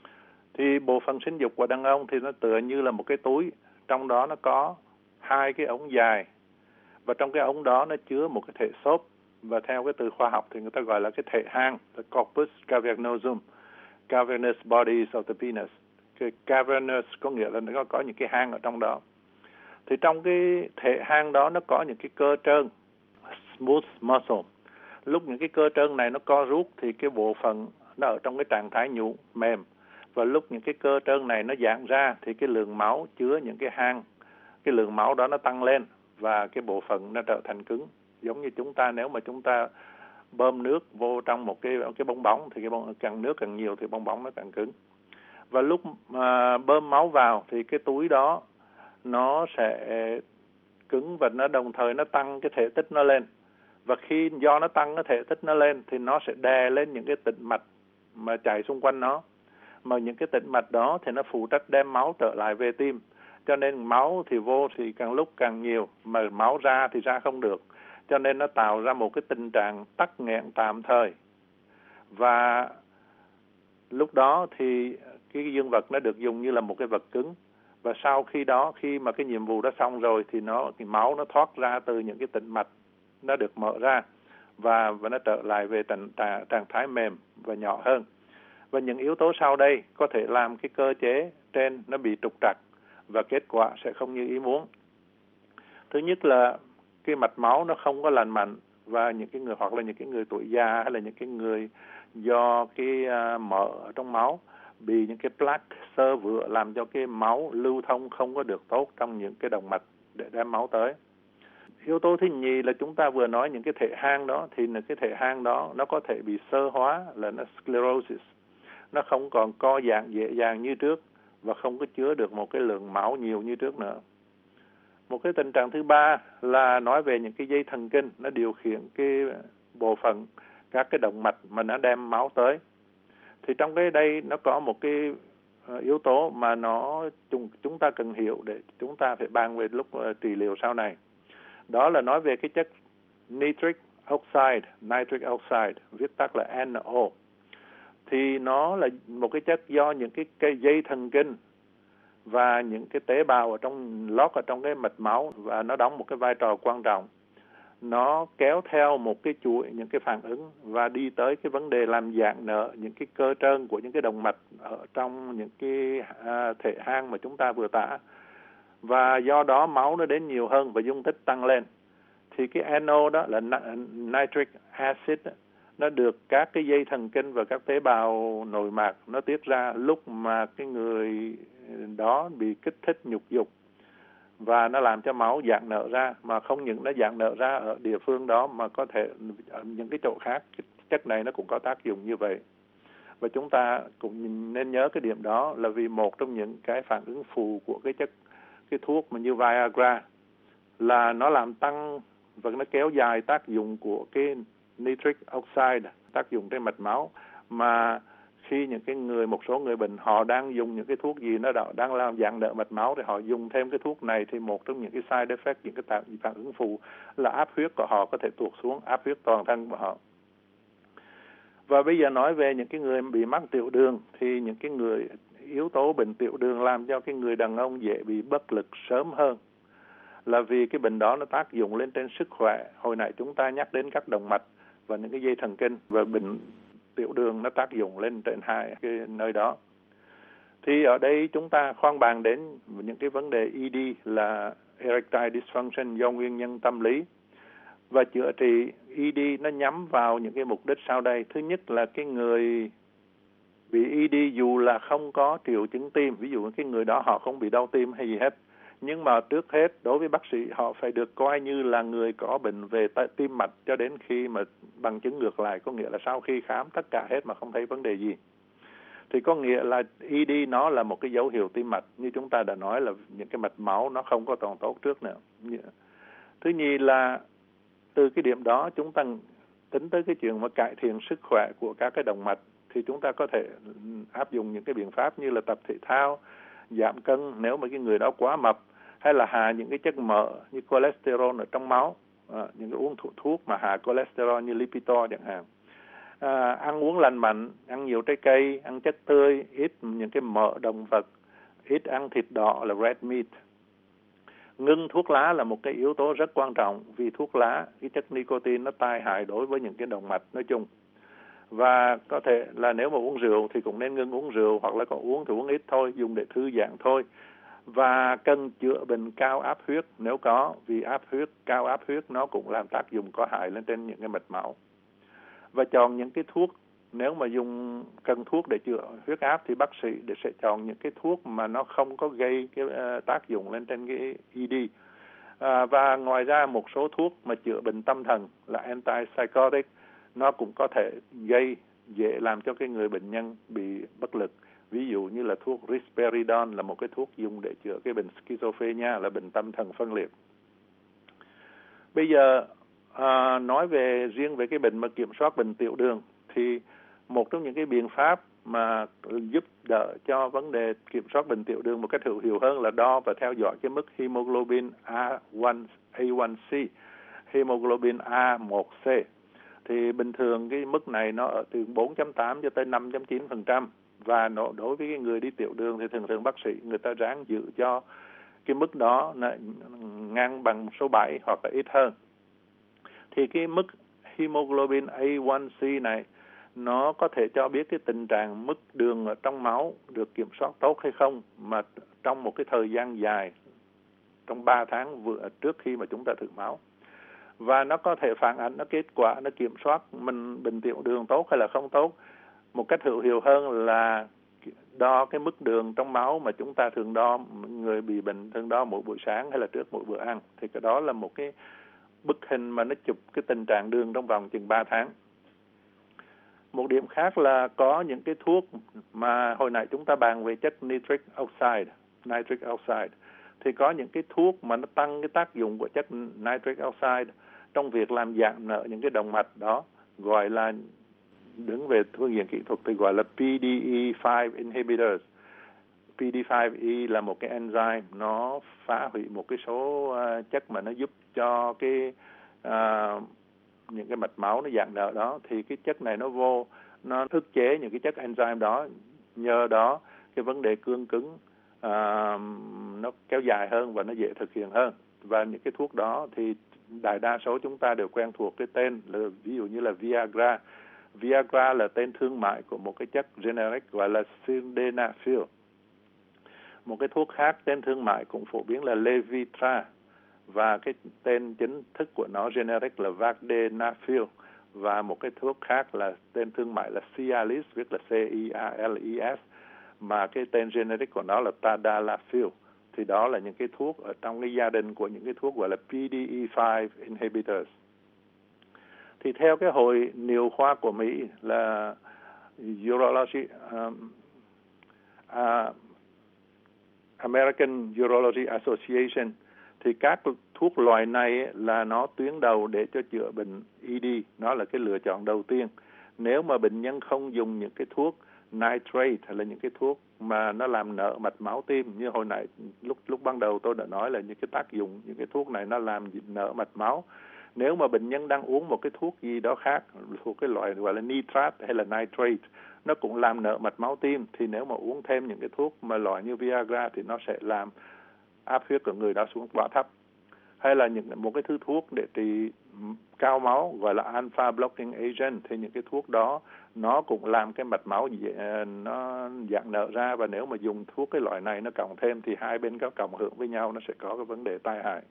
Thì bộ phận sinh dục của đàn ông thì nó tựa như là một cái túi, trong đó nó có 2 cái ống dài, và trong cái ống đó nó chứa một cái thể xốp, và theo cái từ khoa học thì người ta gọi là cái thể hang, the corpus cavernosum, cavernous bodies of the penis. Cái cavernous có nghĩa là nó có những cái hang ở trong đó. Thì trong cái thể hang đó nó có những cái cơ trơn, smooth muscle. Lúc những cái cơ trơn này nó co rút thì cái bộ phận nó ở trong cái trạng thái nhũn mềm, và lúc những cái cơ trơn này nó giãn ra thì cái lượng máu chứa những cái hang, cái lượng máu đó nó tăng lên và cái bộ phận nó trở thành cứng. Giống như chúng ta, nếu mà chúng ta bơm nước vô trong một cái bong bóng thì càng nước càng nhiều thì bong bóng nó càng cứng. Và lúc mà bơm máu vào thì cái túi đó nó sẽ cứng, và nó đồng thời nó tăng cái thể tích nó lên. Và khi do nó tăng cái thể tích nó lên thì nó sẽ đè lên những cái tĩnh mạch mà chạy xung quanh nó. Mà những cái tĩnh mạch đó thì nó phụ trách đem máu trở lại về tim. Cho nên máu thì vô thì càng lúc càng nhiều, mà máu ra thì ra không được. Cho nên nó tạo ra một cái tình trạng tắc nghẽn tạm thời. Và lúc đó thì cái dương vật nó được dùng như là một cái vật cứng. Và sau khi đó, khi mà cái nhiệm vụ đó xong rồi thì máu nó thoát ra từ những cái tĩnh mạch, nó được mở ra và nó trở lại về trạng thái mềm và nhỏ hơn. Và những yếu tố sau đây có thể làm cái cơ chế trên nó bị trục trặc và kết quả sẽ không như ý muốn. Thứ nhất là cái mạch máu nó không có lành mạnh, và những cái người hoặc là những cái người tuổi già hay là những cái người do cái mỡ ở trong máu bị những cái plaque xơ vữa làm cho cái máu lưu thông không có được tốt trong những cái động mạch để đem máu tới. Yếu tố thứ nhì là chúng ta vừa nói những cái thể hang đó, thì cái thể hang đó nó có thể bị xơ hóa, là nó sclerosis. Nó không còn co giãn dễ dàng như trước và không có chứa được một cái lượng máu nhiều như trước nữa. Một cái tình trạng thứ ba là nói về những cái dây thần kinh, nó điều khiển cái bộ phận các cái động mạch mà nó đem máu tới. Thì trong cái đây nó có một cái yếu tố mà chúng ta cần hiểu để chúng ta phải bàn về lúc trị liệu sau này. Đó là nói về cái chất nitric oxide, viết tắt là NO. Thì nó là một cái chất do những cái dây thần kinh và những cái tế bào ở trong lót ở trong cái mạch máu, và nó đóng một cái vai trò quan trọng. nó kéo theo một cái chuỗi những cái phản ứng và đi tới cái vấn đề làm giãn nở những cái cơ trơn của những cái động mạch ở trong những cái thể hang mà chúng ta vừa tả. Và do đó máu nó đến nhiều hơn và dung tích tăng lên. Thì cái NO đó là nitric acid đó, nó được các cái dây thần kinh và các tế bào nội mạc nó tiết ra lúc mà cái người đó bị kích thích nhục dục, và nó làm cho máu giãn nở ra, mà không những nó giãn nở ra ở địa phương đó mà có thể ở những cái chỗ khác chất này nó cũng có tác dụng như vậy. Và chúng ta cũng nên nhớ cái điểm đó là vì một trong những cái phản ứng phụ của cái thuốc mà như Viagra là nó làm tăng và nó kéo dài tác dụng của cái nitric oxide, tác dụng trên mạch máu, mà khi một số người bệnh họ đang dùng những cái thuốc gì nó đang làm giãn nở mạch máu thì họ dùng thêm cái thuốc này, thì một trong những cái side effect, những cái phản ứng phụ là áp huyết của họ có thể tụt xuống, áp huyết toàn thân của họ. Và bây giờ nói về những cái người bị mắc tiểu đường, thì những cái người yếu tố bệnh tiểu đường làm cho cái người đàn ông dễ bị bất lực sớm hơn, là vì cái bệnh đó nó tác dụng lên trên sức khỏe. Hồi nãy chúng ta nhắc đến các động mạch và những cái dây thần kinh, và bệnh tiểu đường nó tác dụng lên trên hai cái nơi đó. Thì ở đây chúng ta khoan bàn đến những cái vấn đề ED là erectile dysfunction do nguyên nhân tâm lý. Và chữa trị ED nó nhắm vào những cái mục đích sau đây. Thứ nhất là cái người bị ED dù là không có triệu chứng tim, ví dụ cái người đó họ không bị đau tim hay gì hết, nhưng mà trước hết đối với bác sĩ họ phải được coi như là người có bệnh về tim mạch cho đến khi mà bằng chứng ngược lại, có nghĩa là sau khi khám tất cả hết mà không thấy vấn đề gì. Thì có nghĩa là ED nó là một cái dấu hiệu tim mạch, như chúng ta đã nói là những cái mạch máu nó không có còn tốt trước nữa. Thứ nhì là từ cái điểm đó chúng ta tính tới cái chuyện mà cải thiện sức khỏe của các cái động mạch, thì chúng ta có thể áp dụng những cái biện pháp như là tập thể thao, giảm cân nếu mà cái người đó quá mập, hay là hạ những cái chất mỡ như cholesterol ở trong máu, những cái uống thuốc mà hạ cholesterol như Lipitor chẳng hạn. Ăn uống lành mạnh, ăn nhiều trái cây, ăn chất tươi, ít những cái mỡ động vật, ít ăn thịt đỏ là red meat. Ngưng thuốc lá là một cái yếu tố rất quan trọng, vì thuốc lá, cái chất nicotine nó tai hại đối với những cái động mạch nói chung. Và có thể là nếu mà uống rượu thì cũng nên ngưng uống rượu, hoặc là có uống thì uống ít thôi, dùng để thư giãn thôi. Và cần chữa bệnh cao áp huyết nếu có, vì cao áp huyết nó cũng làm tác dụng có hại lên trên những cái mạch máu. Và chọn những cái thuốc, nếu mà cần thuốc để chữa huyết áp thì bác sĩ sẽ chọn những cái thuốc mà nó không có gây cái tác dụng lên trên cái ED. Và ngoài ra một số thuốc mà chữa bệnh tâm thần là antipsychotic, nó cũng có thể dễ làm cho cái người bệnh nhân bị bất lực. Ví dụ như là thuốc risperidone là một cái thuốc dùng để chữa cái bệnh schizophrenia, là bệnh tâm thần phân liệt. Bây giờ nói riêng về cái bệnh mà kiểm soát bệnh tiểu đường, thì một trong những cái biện pháp mà giúp đỡ cho vấn đề kiểm soát bệnh tiểu đường một cách hữu hiệu hơn là đo và theo dõi cái mức hemoglobin A1C, hemoglobin A1C. Thì bình thường cái mức này nó ở từ 4.8 cho tới 5.9%. Và đối với cái người đi tiểu đường thì thường bác sĩ người ta ráng giữ cho cái mức đó ngang bằng số 7 hoặc là ít hơn. Thì cái mức hemoglobin A1C này nó có thể cho biết cái tình trạng mức đường ở trong máu được kiểm soát tốt hay không, mà trong một cái thời gian dài, trong 3 tháng trước khi mà chúng ta thử máu. Và nó có thể phản ánh kết quả nó kiểm soát mình bệnh tiểu đường tốt hay là không tốt. Một cách hữu hiệu hơn là đo cái mức đường trong máu mà chúng ta thường đo, người bị bệnh thường đo mỗi buổi sáng hay là trước mỗi bữa ăn. Thì cái đó là một cái bức hình mà nó chụp cái tình trạng đường trong vòng chừng 3 tháng. Một điểm khác là có những cái thuốc mà hồi nãy chúng ta bàn về chất nitric oxide. Thì có những cái thuốc mà nó tăng cái tác dụng của chất nitric oxide trong việc làm giãn nở những cái động mạch đó, gọi là đứng về phương diện kỹ thuật thì gọi là PDE5 inhibitors. PDE5 là một cái enzyme, nó phá hủy một cái số chất mà nó giúp cho cái những cái mạch máu nó giãn nở đó. Thì cái chất này nó ức chế những cái chất enzyme đó, nhờ đó cái vấn đề cương cứng nó kéo dài hơn và nó dễ thực hiện hơn. Và những cái thuốc đó thì đại đa số chúng ta đều quen thuộc cái tên là ví dụ như là Viagra. Viagra là tên thương mại của một cái chất generic gọi là Sildenafil. Một cái thuốc khác tên thương mại cũng phổ biến là Levitra, và cái tên chính thức của nó generic là Vardenafil. Và một cái thuốc khác là tên thương mại là Cialis, viết là Cialis, mà cái tên generic của nó là Tadalafil. Thì đó là những cái thuốc ở trong cái gia đình của những cái thuốc gọi là PDE5 inhibitors. Thì theo cái hội niệu khoa của Mỹ là American Urology Association, thì các thuốc loại này là nó tuyến đầu để cho chữa bệnh ED, nó là cái lựa chọn đầu tiên. Nếu mà bệnh nhân không dùng những cái thuốc nitrate hay là những cái thuốc mà nó làm nở mạch máu tim, như hồi nãy lúc ban đầu tôi đã nói là những cái tác dụng những cái thuốc này nó làm nở mạch máu. Nếu mà bệnh nhân đang uống một cái thuốc gì đó khác, thuộc cái loại gọi là nitrat hay là nitrate, nó cũng làm nở mạch máu tim, thì nếu mà uống thêm những cái thuốc mà loại như Viagra thì nó sẽ làm áp huyết của người đó xuống quá thấp. Hay là một cái thứ thuốc để trị cao máu gọi là alpha blocking agent, thì những cái thuốc đó nó cũng làm cái mạch máu nó giãn nở ra, và nếu mà dùng thuốc cái loại này nó cộng thêm thì hai bên có cộng hưởng với nhau, nó sẽ có cái vấn đề tai hại.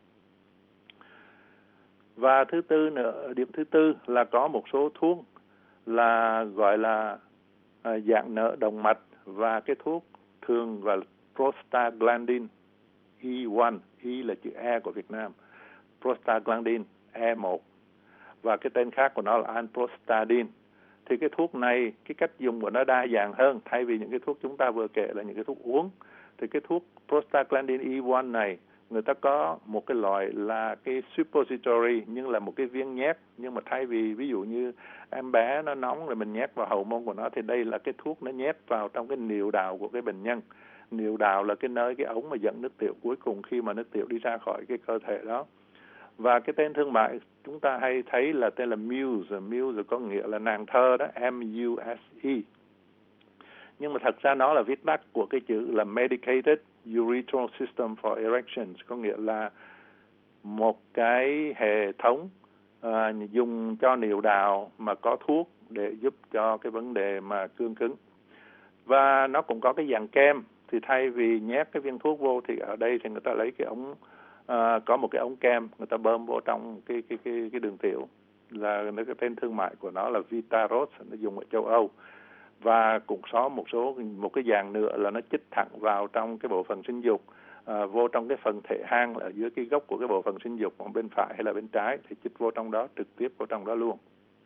Và thứ tư nữa, điểm thứ tư là có một số thuốc là gọi là giãn nở động mạch, và cái thuốc thường gọi là prostaglandin E1, E là chữ E của Việt Nam, prostaglandin E1, và cái tên khác của nó là anprostadin. Thì cái thuốc này, cái cách dùng của nó đa dạng hơn, thay vì những cái thuốc chúng ta vừa kể là những cái thuốc uống, thì cái thuốc prostaglandin E1 này, người ta có một cái loại là cái suppository, nhưng là một cái viên nhét, nhưng mà thay vì ví dụ như em bé nó nóng rồi mình nhét vào hậu môn của nó, thì đây là cái thuốc nó nhét vào trong cái niệu đạo của cái bệnh nhân. Niệu đạo là cái nơi, cái ống mà dẫn nước tiểu cuối cùng khi mà nước tiểu đi ra khỏi cái cơ thể đó. Và cái tên thương mại chúng ta hay thấy là tên là Muse. Muse có nghĩa là nàng thơ đó, M-U-S-E. Nhưng mà thật ra nó là viết tắt của cái chữ là Medicated Urethral System for Erections, có nghĩa là một cái hệ thống dùng cho niệu đạo mà có thuốc để giúp cho cái vấn đề mà cương cứng. Và nó cũng có cái dạng kem, thì thay vì nhét cái viên thuốc vô thì ở đây thì người ta lấy cái ống, có một cái ống kem người ta bơm vô trong cái đường tiểu, là cái tên thương mại của nó là Vitaros, nó dùng ở châu Âu. Và cũng có một cái dạng nữa là nó chích thẳng vào trong cái bộ phận sinh dục, vô trong cái phần thể hang ở dưới cái gốc của cái bộ phận sinh dục, còn bên phải hay là bên trái thì chích vô trong đó, trực tiếp vào trong đó luôn.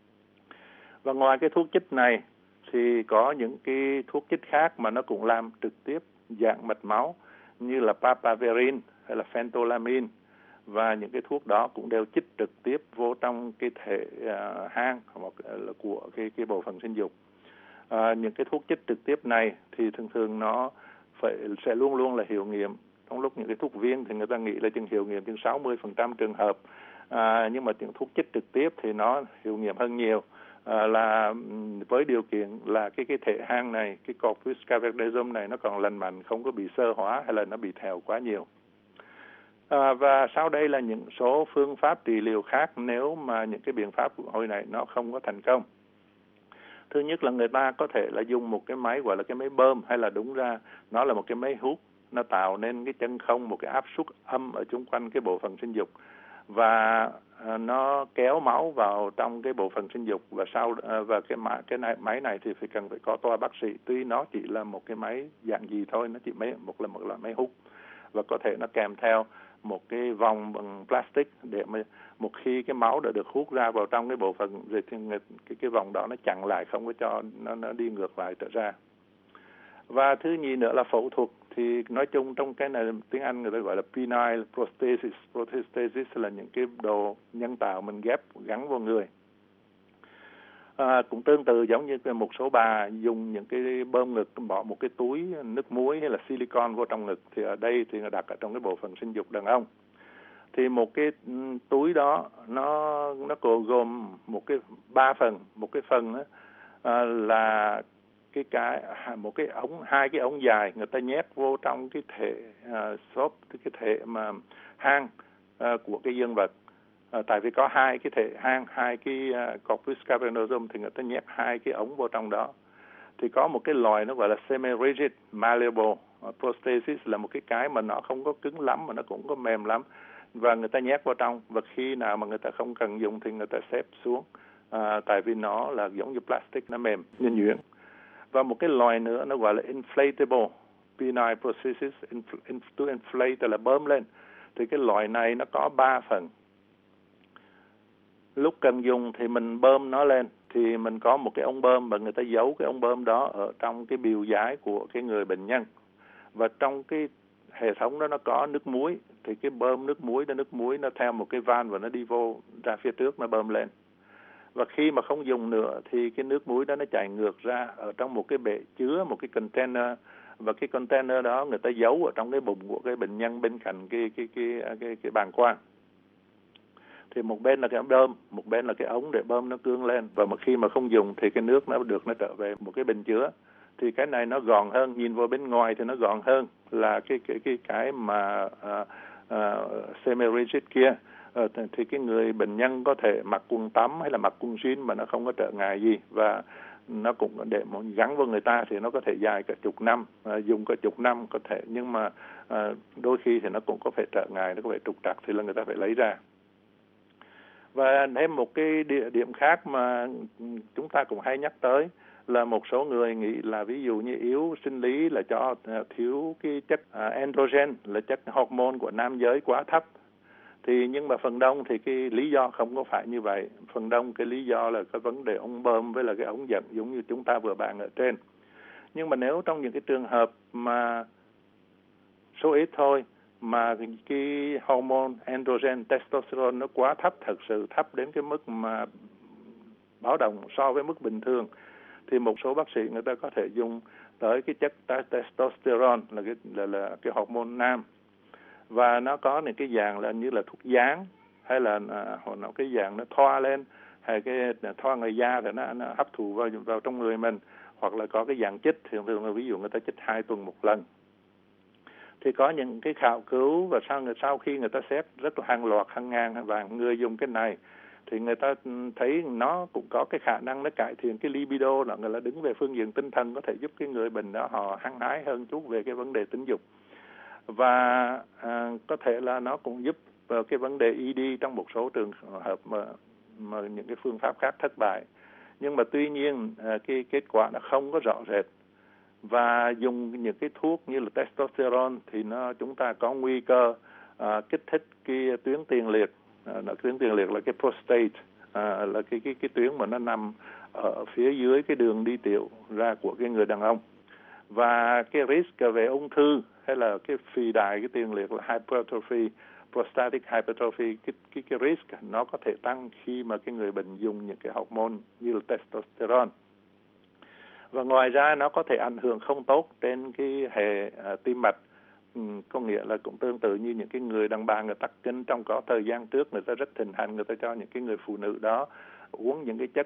Và ngoài cái thuốc chích này thì có những cái thuốc chích khác mà nó cũng làm trực tiếp giãn mạch máu, như là papaverin hay là phentolamine, và những cái thuốc đó cũng đều chích trực tiếp vô trong cái thể hang của cái bộ phận sinh dục. Những cái thuốc chích trực tiếp này thì thường nó sẽ luôn luôn là hiệu nghiệm. Trong lúc những cái thuốc viên thì người ta nghĩ là chừng hiệu nghiệm chừng 60% trường hợp, nhưng mà những thuốc chích trực tiếp thì nó hiệu nghiệm hơn nhiều, là với điều kiện là cái thể hang này, cái corpus cavernosum này nó còn lành mạnh, không có bị xơ hóa hay là nó bị thèo quá nhiều. Và sau đây là những số phương pháp trị liệu khác nếu mà những cái biện pháp hồi này nó không có thành công. Thứ nhất là người ta có thể là dùng một cái máy gọi là cái máy bơm, hay là đúng ra nó là một cái máy hút, nó tạo nên cái chân không, một cái áp suất âm ở chung quanh cái bộ phận sinh dục, và nó kéo máu vào trong cái bộ phận sinh dục. Và cái máy này thì cần phải có toa bác sĩ, tuy nó chỉ là một cái máy dạng gì thôi, nó chỉ một loại máy hút, và có thể nó kèm theo một cái vòng bằng plastic để mà một khi cái máu đã được hút ra vào trong cái bộ phận rồi thì cái vòng đó nó chặn lại, không có cho nó đi ngược lại trở ra. Và thứ nhì nữa là phẫu thuật. Thì nói chung trong cái này tiếng Anh người ta gọi là penile prosthesis. Prosthesis là những cái đồ nhân tạo mình ghép gắn vào người. Cũng tương tự giống như một số bà dùng những cái bơm ngực, bỏ một cái túi nước muối hay là silicon vô trong ngực, thì ở đây thì đặt ở trong cái bộ phận sinh dục đàn ông. Thì một cái túi đó nó gồm một cái 3 phần. Một cái phần là một cái ống, hai cái ống dài người ta nhét vô trong cái thể xốp, cái thể mà hang của cái dương vật. Tại vì có hai cái thể hang, hai cái corpus cavernosum thì người ta nhét hai cái ống vô trong đó. Thì có một cái loài nó gọi là semi-rigid malleable prosthesis, là một cái mà nó không có cứng lắm mà nó cũng có mềm lắm, và người ta nhét vào trong, và khi nào mà người ta không cần dùng thì người ta xếp xuống, tại vì nó là giống như plastic, nó mềm nhân nhuyễn. Và một cái loài nữa nó gọi là inflatable penile prosthesis, to inflate là bơm lên. Thì cái loại này nó có 3 phần. Lúc cần dùng thì mình bơm nó lên, thì mình có một cái ống bơm và người ta giấu cái ống bơm đó ở trong cái bìu dái của cái người bệnh nhân. Và trong cái hệ thống đó nó có nước muối, thì cái bơm nước muối nó theo một cái van và nó đi vô ra phía trước, nó bơm lên. Và khi mà không dùng nữa thì cái nước muối đó nó chảy ngược ra ở trong một cái bể chứa, một cái container, và cái container đó người ta giấu ở trong cái bụng của cái bệnh nhân bên cạnh cái bàng quang. Thì một bên là cái ống bơm, một bên là cái ống để bơm nó cương lên, và khi mà không dùng thì cái nước nó trở về một cái bình chứa. Thì cái này nó gọn hơn, nhìn vào bên ngoài thì nó gọn hơn là cái mà semi-rigid kia. Thì cái người bệnh nhân có thể mặc quần tắm hay là mặc quần jean mà nó không có trở ngại gì, và nó cũng để gắn vào người ta thì nó có thể dài cả chục năm, dùng cả chục năm có thể, nhưng mà đôi khi thì nó cũng có phải trở ngại, nó có phải trục trặc thì là người ta phải lấy ra. Và thêm một cái điểm khác mà chúng ta cũng hay nhắc tới là một số người nghĩ là ví dụ như yếu sinh lý là do thiếu cái chất androgen, là chất hormone của nam giới quá thấp. Thì nhưng mà phần đông thì cái lý do không có phải như vậy. Phần đông cái lý do là cái vấn đề ống bơm với là cái ống dẫn, giống như chúng ta vừa bàn ở trên. Nhưng mà nếu trong những cái trường hợp mà số ít thôi, mà cái hormone androgen, testosterone nó quá thấp, thật sự thấp đến cái mức mà báo động so với mức bình thường, thì một số bác sĩ người ta có thể dùng tới cái chất testosterone, là cái hormone nam. Và nó có những cái dạng là như là thuốc dán, hay là nó cái dạng nó thoa lên, hay cái thoa ngoài da thì nó hấp thụ vào trong người mình, hoặc là có cái dạng chích, thường là ví dụ người ta chích 2 tuần một lần. Thì có những cái khảo cứu, và sau khi người ta xét rất là hàng loạt, hàng ngàn và người dùng cái này, thì người ta thấy nó cũng có cái khả năng nó cải thiện cái libido, là người ta đứng về phương diện tinh thần, có thể giúp cái người bệnh đó họ hăng hái hơn chút về cái vấn đề tính dục. Và có thể là nó cũng giúp cái vấn đề ED trong một số trường hợp mà những cái phương pháp khác thất bại. Nhưng mà tuy nhiên cái kết quả nó không có rõ rệt. Và dùng những cái thuốc như là testosterone thì chúng ta có nguy cơ kích thích cái tuyến tiền liệt. Tuyến tiền liệt là cái prostate, là cái tuyến mà nó nằm ở phía dưới cái đường đi tiểu ra của cái người đàn ông. Và cái risk về ung thư hay là cái phì đại cái tiền liệt là hypertrophy, prostatic hypertrophy, cái risk nó có thể tăng khi mà cái người bệnh dùng những cái hormone như là testosterone. Và ngoài ra nó có thể ảnh hưởng không tốt đến cái hệ tim mạch. Có nghĩa là cũng tương tự như những cái người đàn bà người tắc kinh trong có thời gian trước, người ta rất thịnh hành, người ta cho những cái người phụ nữ đó uống những cái chất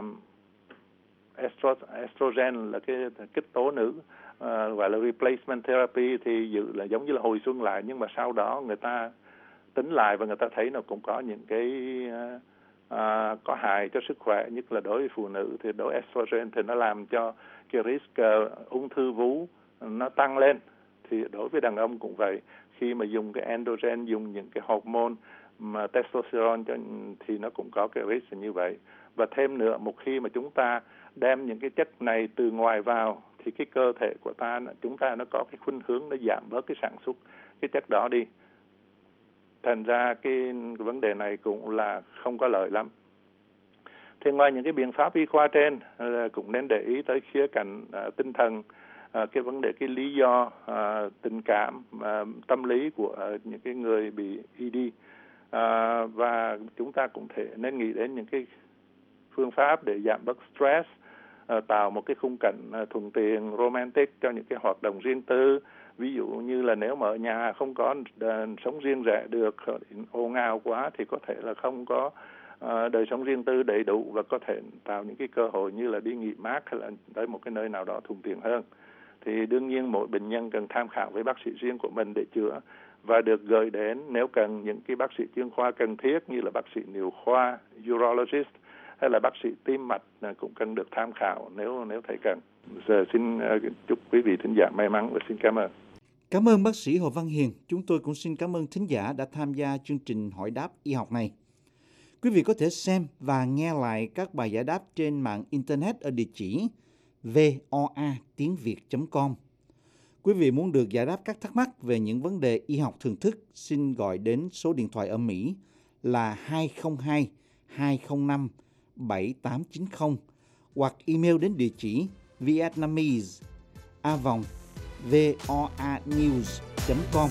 estrogen, là cái kích tố nữ, gọi là replacement therapy, thì dự là giống như là hồi xuân lại, nhưng mà sau đó người ta tính lại và người ta thấy nó cũng có những cái có hại cho sức khỏe, nhất là đối với phụ nữ. Thì đối estrogen thì nó làm cho cái risk ung thư vú nó tăng lên. Thì đối với đàn ông cũng vậy, khi mà dùng cái androgen, dùng những cái hormone mà testosterone thì nó cũng có cái risk như vậy. Và thêm nữa, một khi mà chúng ta đem những cái chất này từ ngoài vào thì cái cơ thể của chúng ta nó có cái khuynh hướng nó giảm bớt cái sản xuất cái chất đó đi. Thành ra cái vấn đề này cũng là không có lợi lắm. Thì ngoài những cái biện pháp y khoa trên, cũng nên để ý tới khía cạnh tinh thần, cái vấn đề cái lý do tình cảm, tâm lý của những cái người bị ED. Và chúng ta cũng nên nghĩ đến những cái phương pháp để giảm bớt stress, tạo một cái khung cảnh thuận tiện, romantic cho những cái hoạt động riêng tư. Ví dụ như là nếu mà ở nhà không có sống riêng rẽ được, ồn ào quá thì có thể là không có đời sống riêng tư đầy đủ và có thể tạo những cái cơ hội như là đi nghỉ mát hay là tới một cái nơi nào đó thuận tiện hơn. Thì đương nhiên mỗi bệnh nhân cần tham khảo với bác sĩ riêng của mình để chữa và được gửi đến nếu cần những cái bác sĩ chuyên khoa cần thiết như là bác sĩ niệu khoa, urologist hay là bác sĩ tim mạch cũng cần được tham khảo nếu thấy cần. Giờ xin chúc quý vị thính giả may mắn và xin cảm ơn. Cảm ơn bác sĩ Hồ Văn Hiền. Chúng tôi cũng xin cảm ơn thính giả đã tham gia chương trình hỏi đáp y học này. Quý vị có thể xem và nghe lại các bài giải đáp trên mạng Internet ở địa chỉ voatiếngviet.com. Quý vị muốn được giải đáp các thắc mắc về những vấn đề y học thường thức, xin gọi đến số điện thoại ở Mỹ là 202-205-7890 hoặc email đến địa chỉ vietnamese@voanews.com.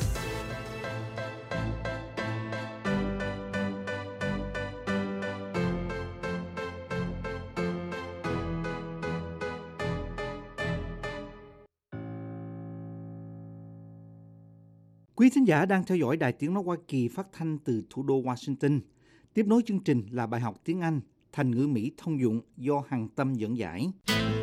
Quý thính giả đang theo dõi Đài Tiếng nói Hoa Kỳ phát thanh từ thủ đô Washington. Tiếp nối chương trình là bài học tiếng Anh thành ngữ Mỹ thông dụng do Hằng Tâm dẫn giải.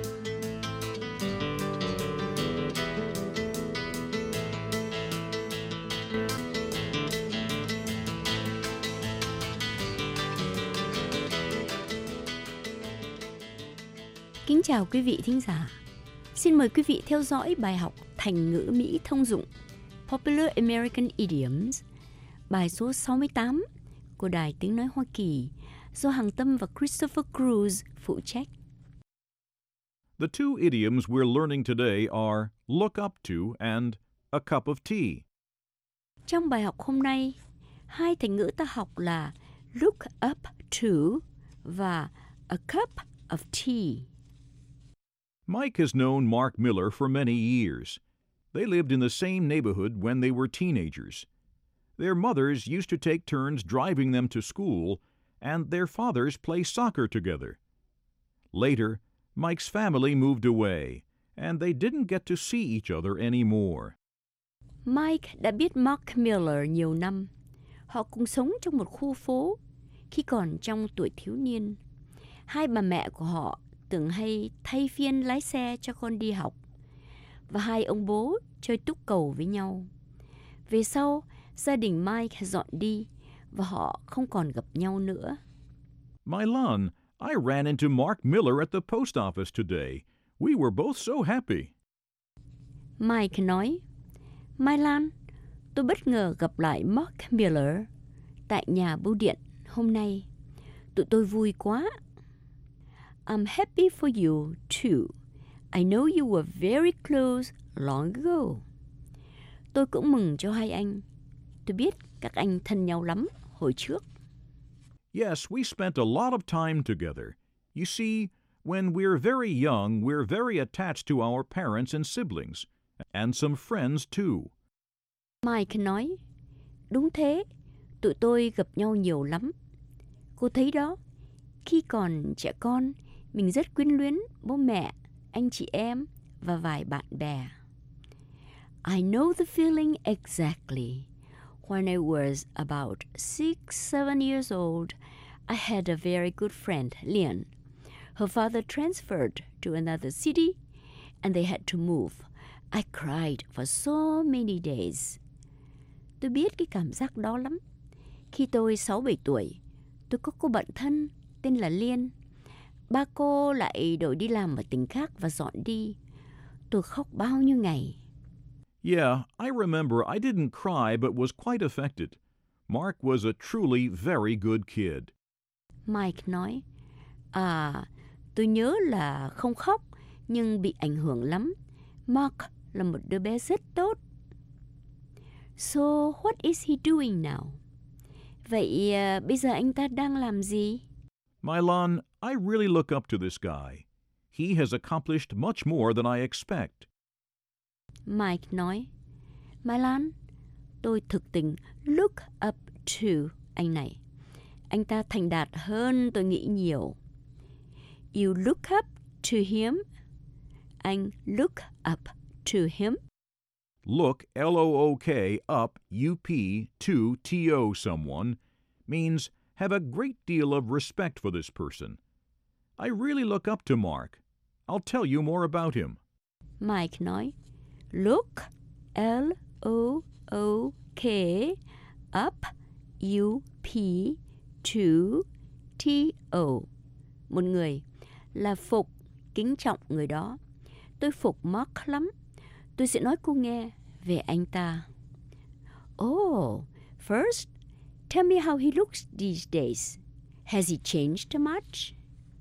Kính chào quý vị thính giả. Xin mời quý vị theo dõi bài học thành ngữ Mỹ thông dụng Popular American Idioms, bài số 68 của Đài Tiếng nói Hoa Kỳ do Hằng Tâm và Christopher Cruz phụ trách. The two idioms we're learning today are look up to and a cup of tea. Trong bài học hôm nay, hai thành ngữ ta học là look up to và a cup of tea. Mike has known Mark Miller for many years. They lived in the same neighborhood when they were teenagers. Their mothers used to take turns driving them to school, and their fathers play soccer together. Later, Mike's family moved away, and they didn't get to see each other anymore. Mike đã biết Mark Miller nhiều năm. Họ cùng sống trong một khu phố khi còn trong tuổi thiếu niên. Hai bà mẹ của họ thường hay thay phiên lái xe cho con đi học, và hai ông bố chơi túc cầu với nhau. Về sau, gia đình Mike dọn đi và họ không còn gặp nhau nữa. Mylan, I ran into Mark Miller at the post office today. We were both so happy. Mike nói, Mylan, tôi bất ngờ gặp lại Mark Miller tại nhà bưu điện hôm nay. Tụi tôi vui quá. I'm happy for you too. I know you were very close long ago. Tôi cũng mừng cho hai anh. Tôi biết các anh thân nhau lắm hồi trước. Yes, we spent a lot of time together. You see, when we're very young, we're very attached to our parents and siblings, and some friends too. Mike nói, đúng thế, tụi tôi gặp nhau nhiều lắm. Cô thấy đó, khi còn trẻ con, mình rất quyến luyến bố mẹ, anh chị em và vài bạn bè. I know the feeling exactly. When I was about 6-7 years old, I had a very good friend, Lian. Her father transferred to another city, and they had to move. I cried for so many days. Tôi biết cái cảm giác đó lắm. Khi tôi 6-7 tuổi, tôi có cô bạn thân tên là Liên. Ba cô lại đổi đi làm ở tỉnh khác và dọn đi. Tôi khóc bao nhiêu ngày. Yeah, I remember I didn't cry but was quite affected. Mark was a truly very good kid. Mike nói, tôi nhớ là không khóc, nhưng bị ảnh hưởng lắm. Mark là một đứa bé rất tốt. So, what is he doing now? Vậy bây giờ anh ta đang làm gì? Mylan, I really look up to this guy. He has accomplished much more than I expect. Mike nói, Mylan, tôi thực tình look up to anh này. Anh ta thành đạt hơn tôi nghĩ nhiều. You look up to him. Anh look up to him. Look, L-O-O-K, up, U-P, to, T-O, someone, means have a great deal of respect for this person. I really look up to Mark. I'll tell you more about him. Mike nói, look, L-O-O-K, up, U-P, to, T-O. Một người là phục, kính trọng người đó. Tôi phục Mark lắm. Tôi sẽ nói cô nghe về anh ta. Oh, first, tell me how he looks these days. Has he changed much?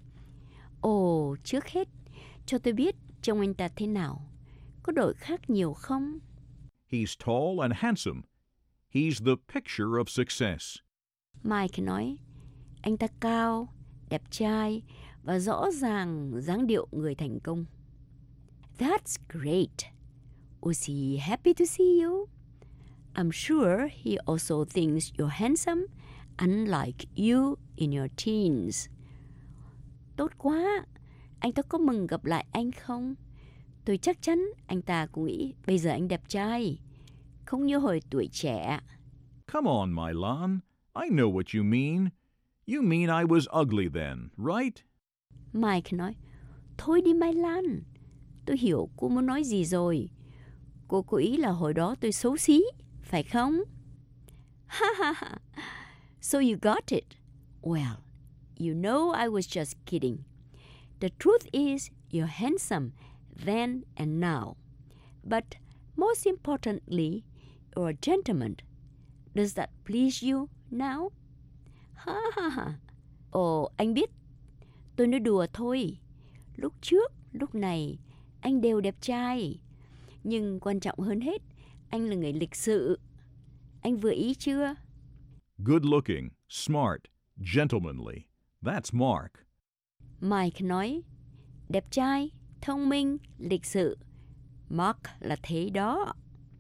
Ồ, trước hết, cho tôi biết trông anh ta thế nào. Có đổi khác nhiều không? He's tall and handsome. He's the picture of success. Mike nói, anh ta cao, đẹp trai và rõ ràng dáng điệu người thành công. That's great. Was he happy to see you? I'm sure he also thinks you're handsome, unlike you in your teens. Tốt quá. Anh ta có mừng gặp lại anh không? Tôi chắc chắn anh ta cũng nghĩ bây giờ anh đẹp trai, không như hồi tuổi trẻ. Come on, my Lan. I know what you mean. You mean I was ugly then, right? Mike nói, thôi đi Mai Lan. Tôi hiểu cô muốn nói gì rồi. Cô có ý là hồi đó tôi xấu xí, phải không? Ha ha ha. So you got it. Well, you know I was just kidding. The truth is you're handsome then and now. But most importantly, you're a gentleman. Does that please you now? Ha ha ha. Ồ, anh biết. Tôi nói đùa thôi. Lúc trước, lúc này, anh đều đẹp trai. Nhưng quan trọng hơn hết, anh là người lịch sự. Anh vừa ý chưa? Good looking, smart, gentlemanly. That's Mark. Mike nói, đẹp trai, thông minh, lịch sự. Mark là thế đó.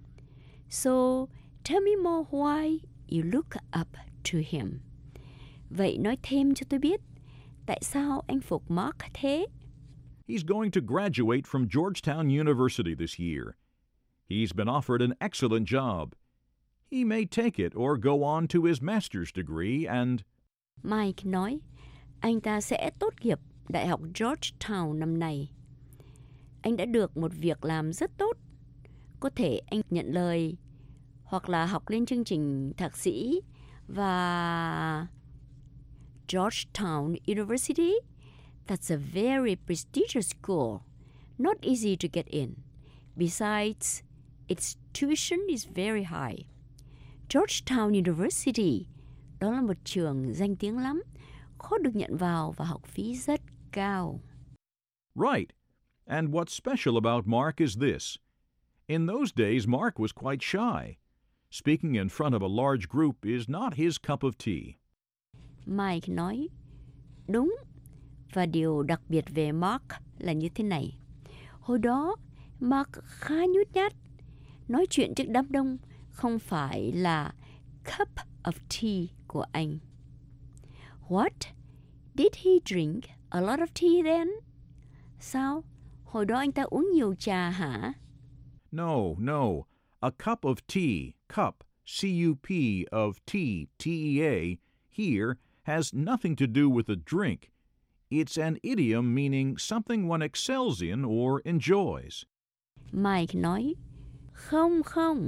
So, tell me more why you look up to him. Vậy nói thêm cho tôi biết, tại sao anh phục Mark thế? He's going to graduate from Georgetown University this year. He's been offered an excellent job. He may take it or go on to his master's degree and... Mike nói, anh ta sẽ tốt nghiệp Đại học Georgetown năm nay. Anh đã được một việc làm rất tốt. Có thể anh nhận lời hoặc là học lên chương trình thạc sĩ và... Georgetown University? That's a very prestigious school. Not easy to get in. Besides, its tuition is very high. Georgetown University, đó là một trường danh tiếng lắm, khó được nhận vào và học phí rất cao. Right. And what's special about Mark is this. In those days, Mark was quite shy. Speaking in front of a large group is not his cup of tea. Mike nói, đúng. Và điều đặc biệt về Mark là như thế này. Hồi đó, Mark khá nhút nhát. Nói chuyện trước đám đông không phải là cup of tea của anh. What? Did he drink a lot of tea then? Sao? Hồi đó anh ta uống nhiều trà hả? No. A cup of tea, cup, C-U-P of tea, T-E-A, here has nothing to do with a drink. It's an idiom meaning something one excels in or enjoys. Mike nói, không.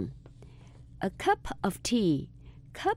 A cup of tea, cup,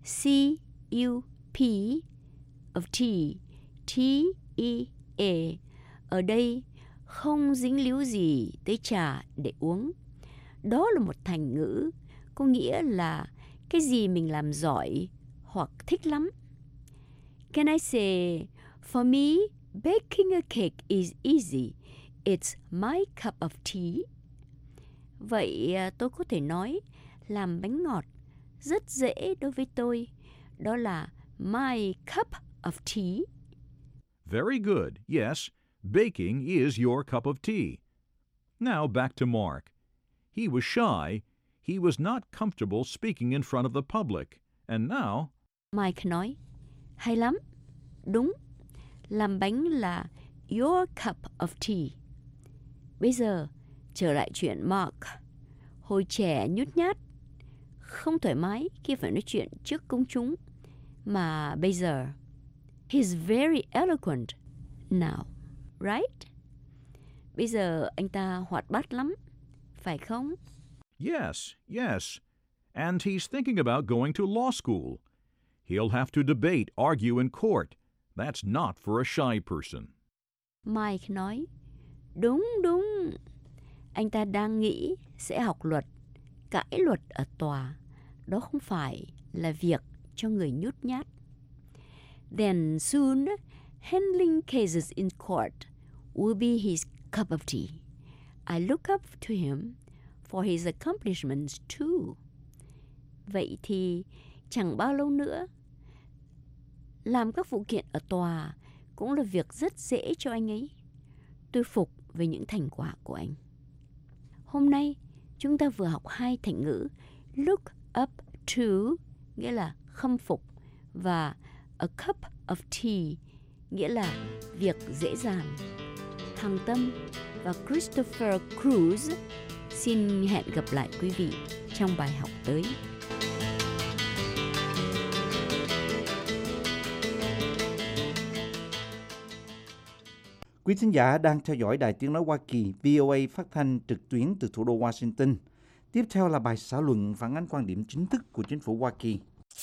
C-U-P of tea, T-E-A. Ở đây không dính líu gì tới trà để uống. Đó là một thành ngữ, có nghĩa là cái gì mình làm giỏi hoặc thích lắm. Can I say, for me, baking a cake is easy. It's my cup of tea. Vậy tôi có thể nói, làm bánh ngọt rất dễ đối với tôi. Đó là my cup of tea. Very good. Yes, baking is your cup of tea. Now back to Mark. He was shy. He was not comfortable speaking in front of the public. And now... Mike nói, hay lắm. Đúng. Làm bánh là your cup of tea. Bây giờ, trở lại chuyện Mark. Hồi trẻ nhút nhát, không thoải mái khi phải nói chuyện trước công chúng. Mà bây giờ, he's very eloquent now, right? Bây giờ anh ta hoạt bát lắm, phải không? Yes, yes. And he's thinking about going to law school. He'll have to debate, argue in court. That's not for a shy person. Mike nói, đúng. Anh ta đang nghĩ sẽ học luật, cãi luật ở tòa. Đó không phải là việc cho người nhút nhát. Then soon, handling cases in court will be his cup of tea. I look up to him for his accomplishments too. Vậy thì chẳng bao lâu nữa, làm các vụ kiện ở tòa cũng là việc rất dễ cho anh ấy. Tôi phục về những thành quả của anh. Hôm nay, chúng ta vừa học 2 thành ngữ look up to, nghĩa là khâm phục, và a cup of tea, nghĩa là việc dễ dàng. Thằng Tâm và Christopher Cruz xin hẹn gặp lại quý vị trong bài học tới. Quý thính giả đang theo dõi Đài Tiếng Nói Hoa Kỳ VOA phát thanh trực tuyến từ thủ đô Washington. Tiếp theo là bài xã luận phản ánh quan điểm chính thức của chính phủ Hoa Kỳ.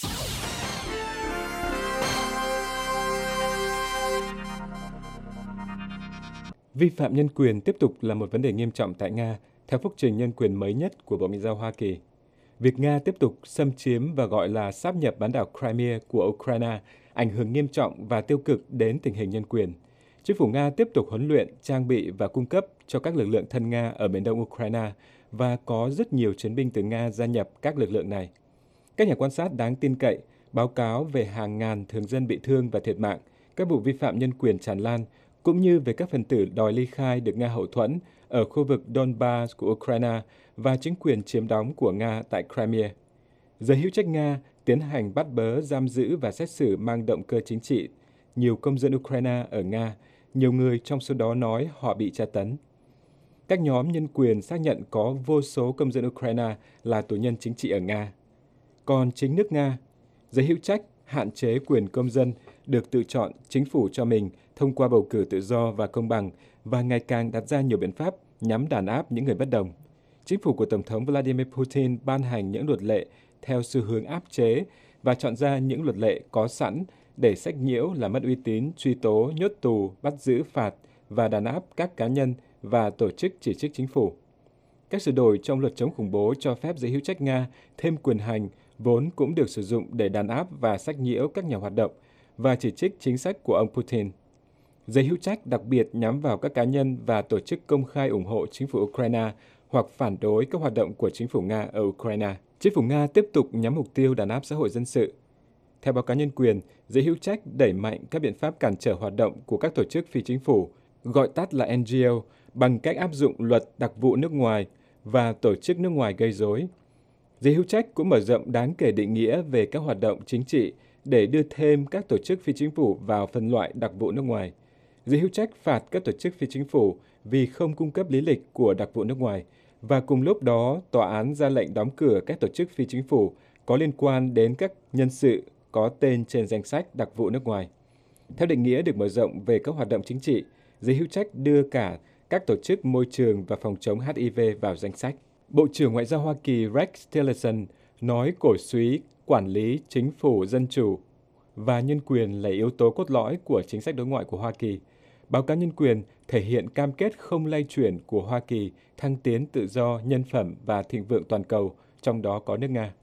Vi phạm nhân quyền tiếp tục là một vấn đề nghiêm trọng tại Nga, theo phúc trình nhân quyền mới nhất của Bộ Ngoại giao Hoa Kỳ. Việc Nga tiếp tục xâm chiếm và gọi là sáp nhập bán đảo Crimea của Ukraine ảnh hưởng nghiêm trọng và tiêu cực đến tình hình nhân quyền. Chính phủ Nga tiếp tục huấn luyện, trang bị và cung cấp cho các lực lượng thân Nga ở miền đông Ukraine và có rất nhiều chiến binh từ Nga gia nhập các lực lượng này. Các nhà quan sát đáng tin cậy báo cáo về hàng ngàn thường dân bị thương và thiệt mạng, các vụ vi phạm nhân quyền tràn lan, cũng như về các phần tử đòi ly khai được Nga hậu thuẫn ở khu vực Donbass của Ukraine và chính quyền chiếm đóng của Nga tại Crimea. Giới hữu trách Nga tiến hành bắt bớ, giam giữ và xét xử mang động cơ chính trị nhiều công dân Ukraine ở Nga. Nhiều người trong số đó nói họ bị tra tấn. Các nhóm nhân quyền xác nhận có vô số công dân Ukraine là tù nhân chính trị ở Nga. Còn chính nước Nga, giới hữu trách hạn chế quyền công dân được tự chọn chính phủ cho mình thông qua bầu cử tự do và công bằng và ngày càng đặt ra nhiều biện pháp nhằm đàn áp những người bất đồng. Chính phủ của Tổng thống Vladimir Putin ban hành những luật lệ theo xu hướng áp chế và chọn ra những luật lệ có sẵn để sách nhiễu, làm mất uy tín, truy tố, nhốt tù, bắt giữ, phạt và đàn áp các cá nhân và tổ chức chỉ trích chính phủ. Các sửa đổi trong luật chống khủng bố cho phép giới hữu trách Nga thêm quyền hành vốn cũng được sử dụng để đàn áp và sách nhiễu các nhà hoạt động và chỉ trích chính sách của ông Putin. Giới hữu trách đặc biệt nhắm vào các cá nhân và tổ chức công khai ủng hộ chính phủ Ukraine hoặc phản đối các hoạt động của chính phủ Nga ở Ukraine. Chính phủ Nga tiếp tục nhắm mục tiêu đàn áp xã hội dân sự. Theo báo cáo nhân quyền, giới hữu trách đẩy mạnh các biện pháp cản trở hoạt động của các tổ chức phi chính phủ, gọi tắt là NGO, bằng cách áp dụng luật đặc vụ nước ngoài và tổ chức nước ngoài gây rối. Giới hữu trách cũng mở rộng đáng kể định nghĩa về các hoạt động chính trị để đưa thêm các tổ chức phi chính phủ vào phân loại đặc vụ nước ngoài. Giới hữu trách phạt các tổ chức phi chính phủ vì không cung cấp lý lịch của đặc vụ nước ngoài, và cùng lúc đó tòa án ra lệnh đóng cửa các tổ chức phi chính phủ có liên quan đến các nhân sự có tên trên danh sách đặc vụ nước ngoài. Theo định nghĩa được mở rộng về các hoạt động chính trị, giới hữu trách đưa cả các tổ chức môi trường và phòng chống HIV vào danh sách. Bộ trưởng Ngoại giao Hoa Kỳ Rex Tillerson nói cổ súy quản lý chính phủ dân chủ và nhân quyền là yếu tố cốt lõi của chính sách đối ngoại của Hoa Kỳ. Báo cáo nhân quyền thể hiện cam kết không lay chuyển của Hoa Kỳ thăng tiến tự do, nhân phẩm và thịnh vượng toàn cầu, trong đó có nước Nga.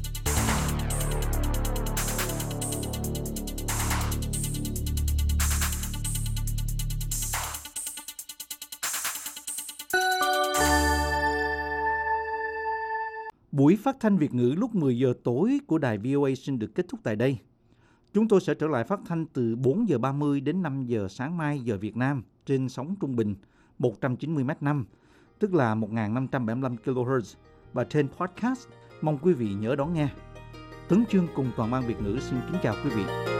Buổi phát thanh Việt ngữ lúc 10 giờ tối của đài VOA xin được kết thúc tại đây. Chúng tôi sẽ trở lại phát thanh từ 4 giờ 30 đến 5 giờ sáng mai giờ Việt Nam trên sóng trung bình 190 m5, tức là 1.575 kHz và trên podcast. Mong quý vị nhớ đón nghe. Tấn Chương cùng toàn ban Việt ngữ xin kính chào quý vị.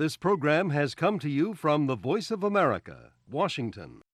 This program has come to you from the Voice of America, Washington.